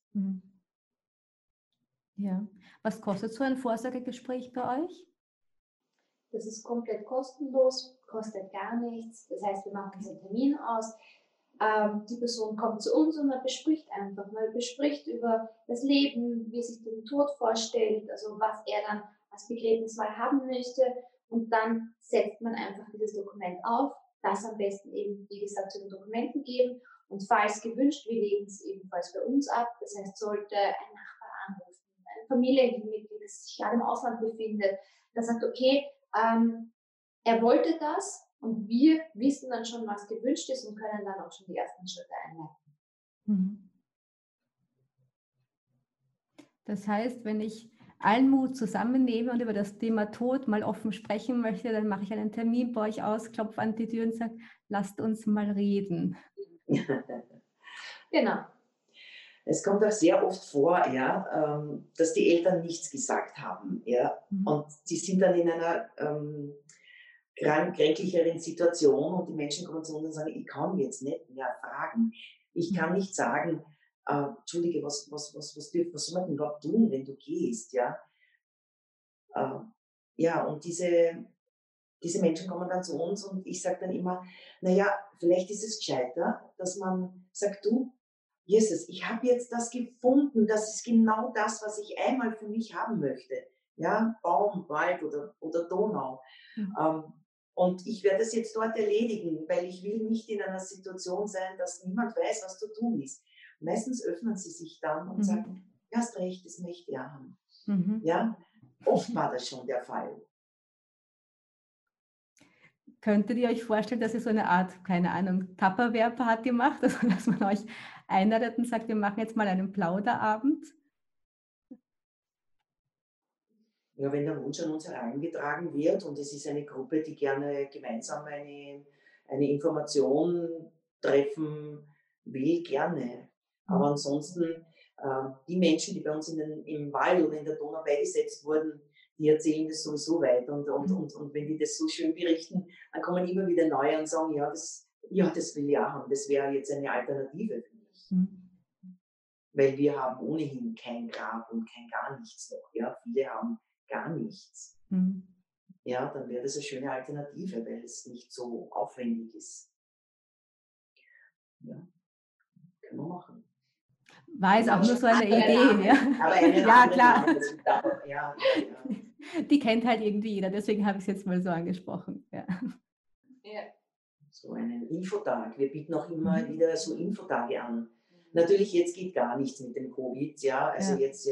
Ja. Was kostet so ein Vorsorgegespräch bei euch? Das ist komplett kostenlos, kostet gar nichts. Das heißt, wir machen uns einen Termin aus. Die Person kommt zu uns und man bespricht einfach. Man bespricht über das Leben, wie sich den Tod vorstellt, also was er dann als Begräbnis mal haben möchte. Und dann setzt man einfach dieses Dokument auf, das am besten eben, wie gesagt, zu den Dokumenten geben. Und falls gewünscht, wir legen es ebenfalls bei uns ab. Das heißt, sollte ein Nachbar anrufen, ein Familienmitglied, das sich gerade im Ausland befindet, der sagt, okay, er wollte das und wir wissen dann schon, was gewünscht ist und können dann auch schon die ersten Schritte einleiten. Mhm. Das heißt, wenn ich allen Mut zusammennehme und über das Thema Tod mal offen sprechen möchte, dann mache ich einen Termin bei euch aus, klopfe an die Tür und sage, lasst uns mal reden. Genau. Es kommt auch sehr oft vor, ja, dass die Eltern nichts gesagt haben. Ja, und die sind dann in einer kränklicheren Situation und die Menschen kommen zu uns und sagen, ich kann jetzt nicht mehr fragen. Ich kann nicht sagen, Entschuldige, was soll man denn überhaupt tun, wenn du gehst? Ja, ja, und diese Menschen kommen dann zu uns und ich sage dann immer, naja, vielleicht ist es gescheiter, dass man sagt, du, Jesus, ich habe jetzt das gefunden, das ist genau das, was ich einmal für mich haben möchte. Ja, Baum, Wald oder Donau. Und ich werde es jetzt dort erledigen, weil ich will nicht in einer Situation sein, dass niemand weiß, was zu tun ist. Meistens öffnen sie sich dann und sagen, ja, hast recht, das möchte ich haben. Ja, oft war das schon der Fall. Könntet ihr euch vorstellen, dass ihr so eine Art, keine Ahnung, Tupperware-Party macht, also dass man euch einladet und sagt, wir machen jetzt mal einen Plauderabend? Ja, wenn der Wunsch an uns herangetragen wird und es ist eine Gruppe, die gerne gemeinsam eine Information treffen will, gerne. Aber ansonsten, die Menschen, die bei uns im Wald oder in der Donau beigesetzt wurden, die erzählen das sowieso weiter. Und wenn die das so schön berichten, dann kommen immer wieder neue und sagen, das will ich auch haben. Das wäre jetzt eine Alternative für mich. Weil wir haben ohnehin kein Grab und kein gar nichts noch. Ja? Viele haben gar nichts. Ja, dann wäre das eine schöne Alternative, weil es nicht so aufwendig ist. Ja, können wir machen. War es auch nur so eine Idee. Ja, aber eine ja klar. Namen, ja. Die kennt halt irgendwie jeder, deswegen habe ich es jetzt mal so angesprochen. Ja. So einen Infotag. Wir bieten auch immer wieder so Infotage an. Natürlich, jetzt geht gar nichts mit dem Covid, ja. Also jetzt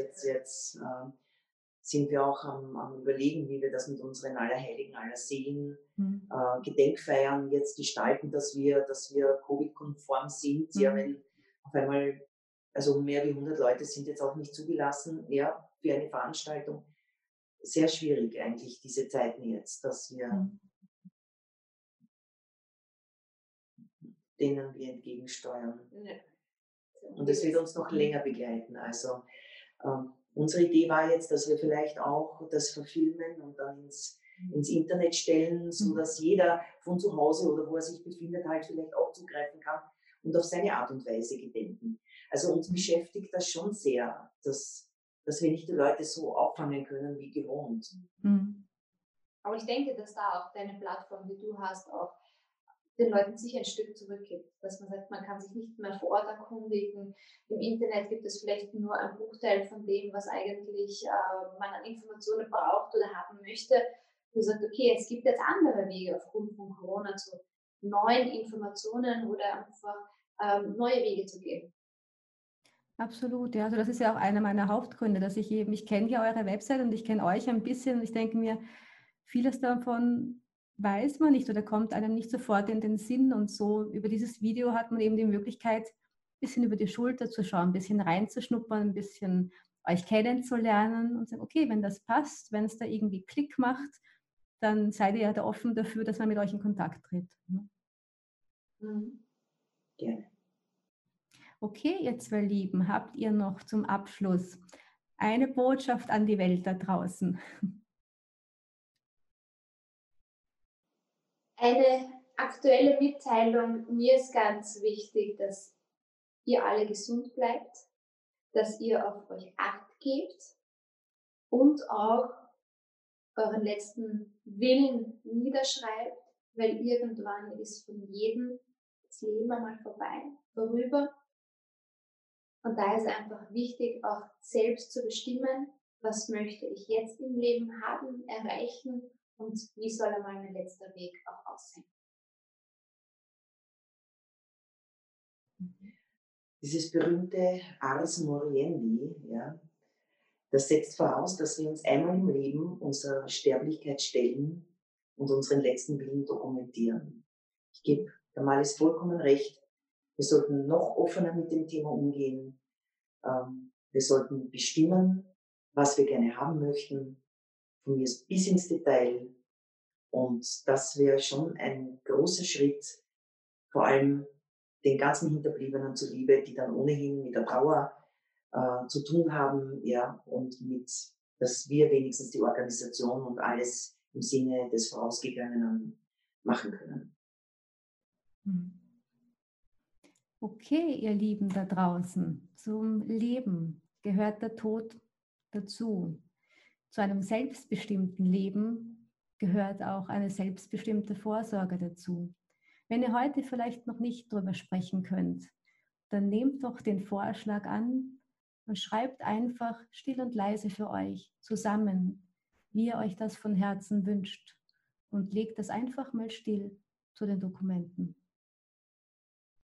sind wir auch am Überlegen, wie wir das mit unseren Allerheiligen, Allerseelen Gedenkfeiern jetzt gestalten, dass wir Covid-konform sind. Ja, wenn auf einmal, also mehr wie 100 Leute sind jetzt auch nicht zugelassen, ja, für eine Veranstaltung. Sehr schwierig eigentlich diese Zeiten jetzt, dass wir denen wir entgegensteuern. Und das wird uns noch länger begleiten. Also unsere Idee war jetzt, dass wir vielleicht auch das verfilmen und dann ins Internet stellen, sodass jeder von zu Hause oder wo er sich befindet halt vielleicht auch zugreifen kann und auf seine Art und Weise gedenken. Also uns beschäftigt das schon sehr, dass wir nicht die Leute so auffangen können wie gewohnt. Aber ich denke, dass da auch deine Plattform, die du hast, auch den Leuten sicher ein Stück zurückgibt. Dass man sagt, man kann sich nicht mehr vor Ort erkundigen. Im Internet gibt es vielleicht nur einen Bruchteil von dem, was eigentlich man an Informationen braucht oder haben möchte. Du sagst, okay, es gibt jetzt andere Wege aufgrund von Corona zu neuen Informationen oder einfach neue Wege zu gehen. Absolut, ja. Also das ist ja auch einer meiner Hauptgründe, dass ich kenne ja eure Website und ich kenne euch ein bisschen und ich denke mir, vieles davon weiß man nicht oder kommt einem nicht sofort in den Sinn und so über dieses Video hat man eben die Möglichkeit, ein bisschen über die Schulter zu schauen, ein bisschen reinzuschnuppern, ein bisschen euch kennenzulernen und sagen, okay, wenn das passt, wenn es da irgendwie Klick macht, dann seid ihr ja da offen dafür, dass man mit euch in Kontakt tritt. Gerne. Okay, ihr zwei Lieben, habt ihr noch zum Abschluss eine Botschaft an die Welt da draußen? Eine aktuelle Mitteilung. Mir ist ganz wichtig, dass ihr alle gesund bleibt, dass ihr auf euch Acht gebt und auch euren letzten Willen niederschreibt, weil irgendwann ist von jedem das Leben einmal vorüber. Und da ist einfach wichtig, auch selbst zu bestimmen, was möchte ich jetzt im Leben haben, erreichen und wie soll einmal mein letzter Weg auch aussehen. Dieses berühmte Ars Moriendi, ja, das setzt voraus, dass wir uns einmal im Leben unserer Sterblichkeit stellen und unseren letzten Willen dokumentieren. Ich gebe der Marlies vollkommen recht. Wir sollten noch offener mit dem Thema umgehen. Wir sollten bestimmen, was wir gerne haben möchten, von mir bis ins Detail. Und das wäre schon ein großer Schritt, vor allem den ganzen Hinterbliebenen zuliebe, die dann ohnehin mit der Trauer zu tun haben, ja, und mit, dass wir wenigstens die Organisation und alles im Sinne des Vorausgegangenen machen können. Okay, ihr Lieben da draußen, zum Leben gehört der Tod dazu. Zu einem selbstbestimmten Leben gehört auch eine selbstbestimmte Vorsorge dazu. Wenn ihr heute vielleicht noch nicht darüber sprechen könnt, dann nehmt doch den Vorschlag an und schreibt einfach still und leise für euch zusammen, wie ihr euch das von Herzen wünscht und legt das einfach mal still zu den Dokumenten.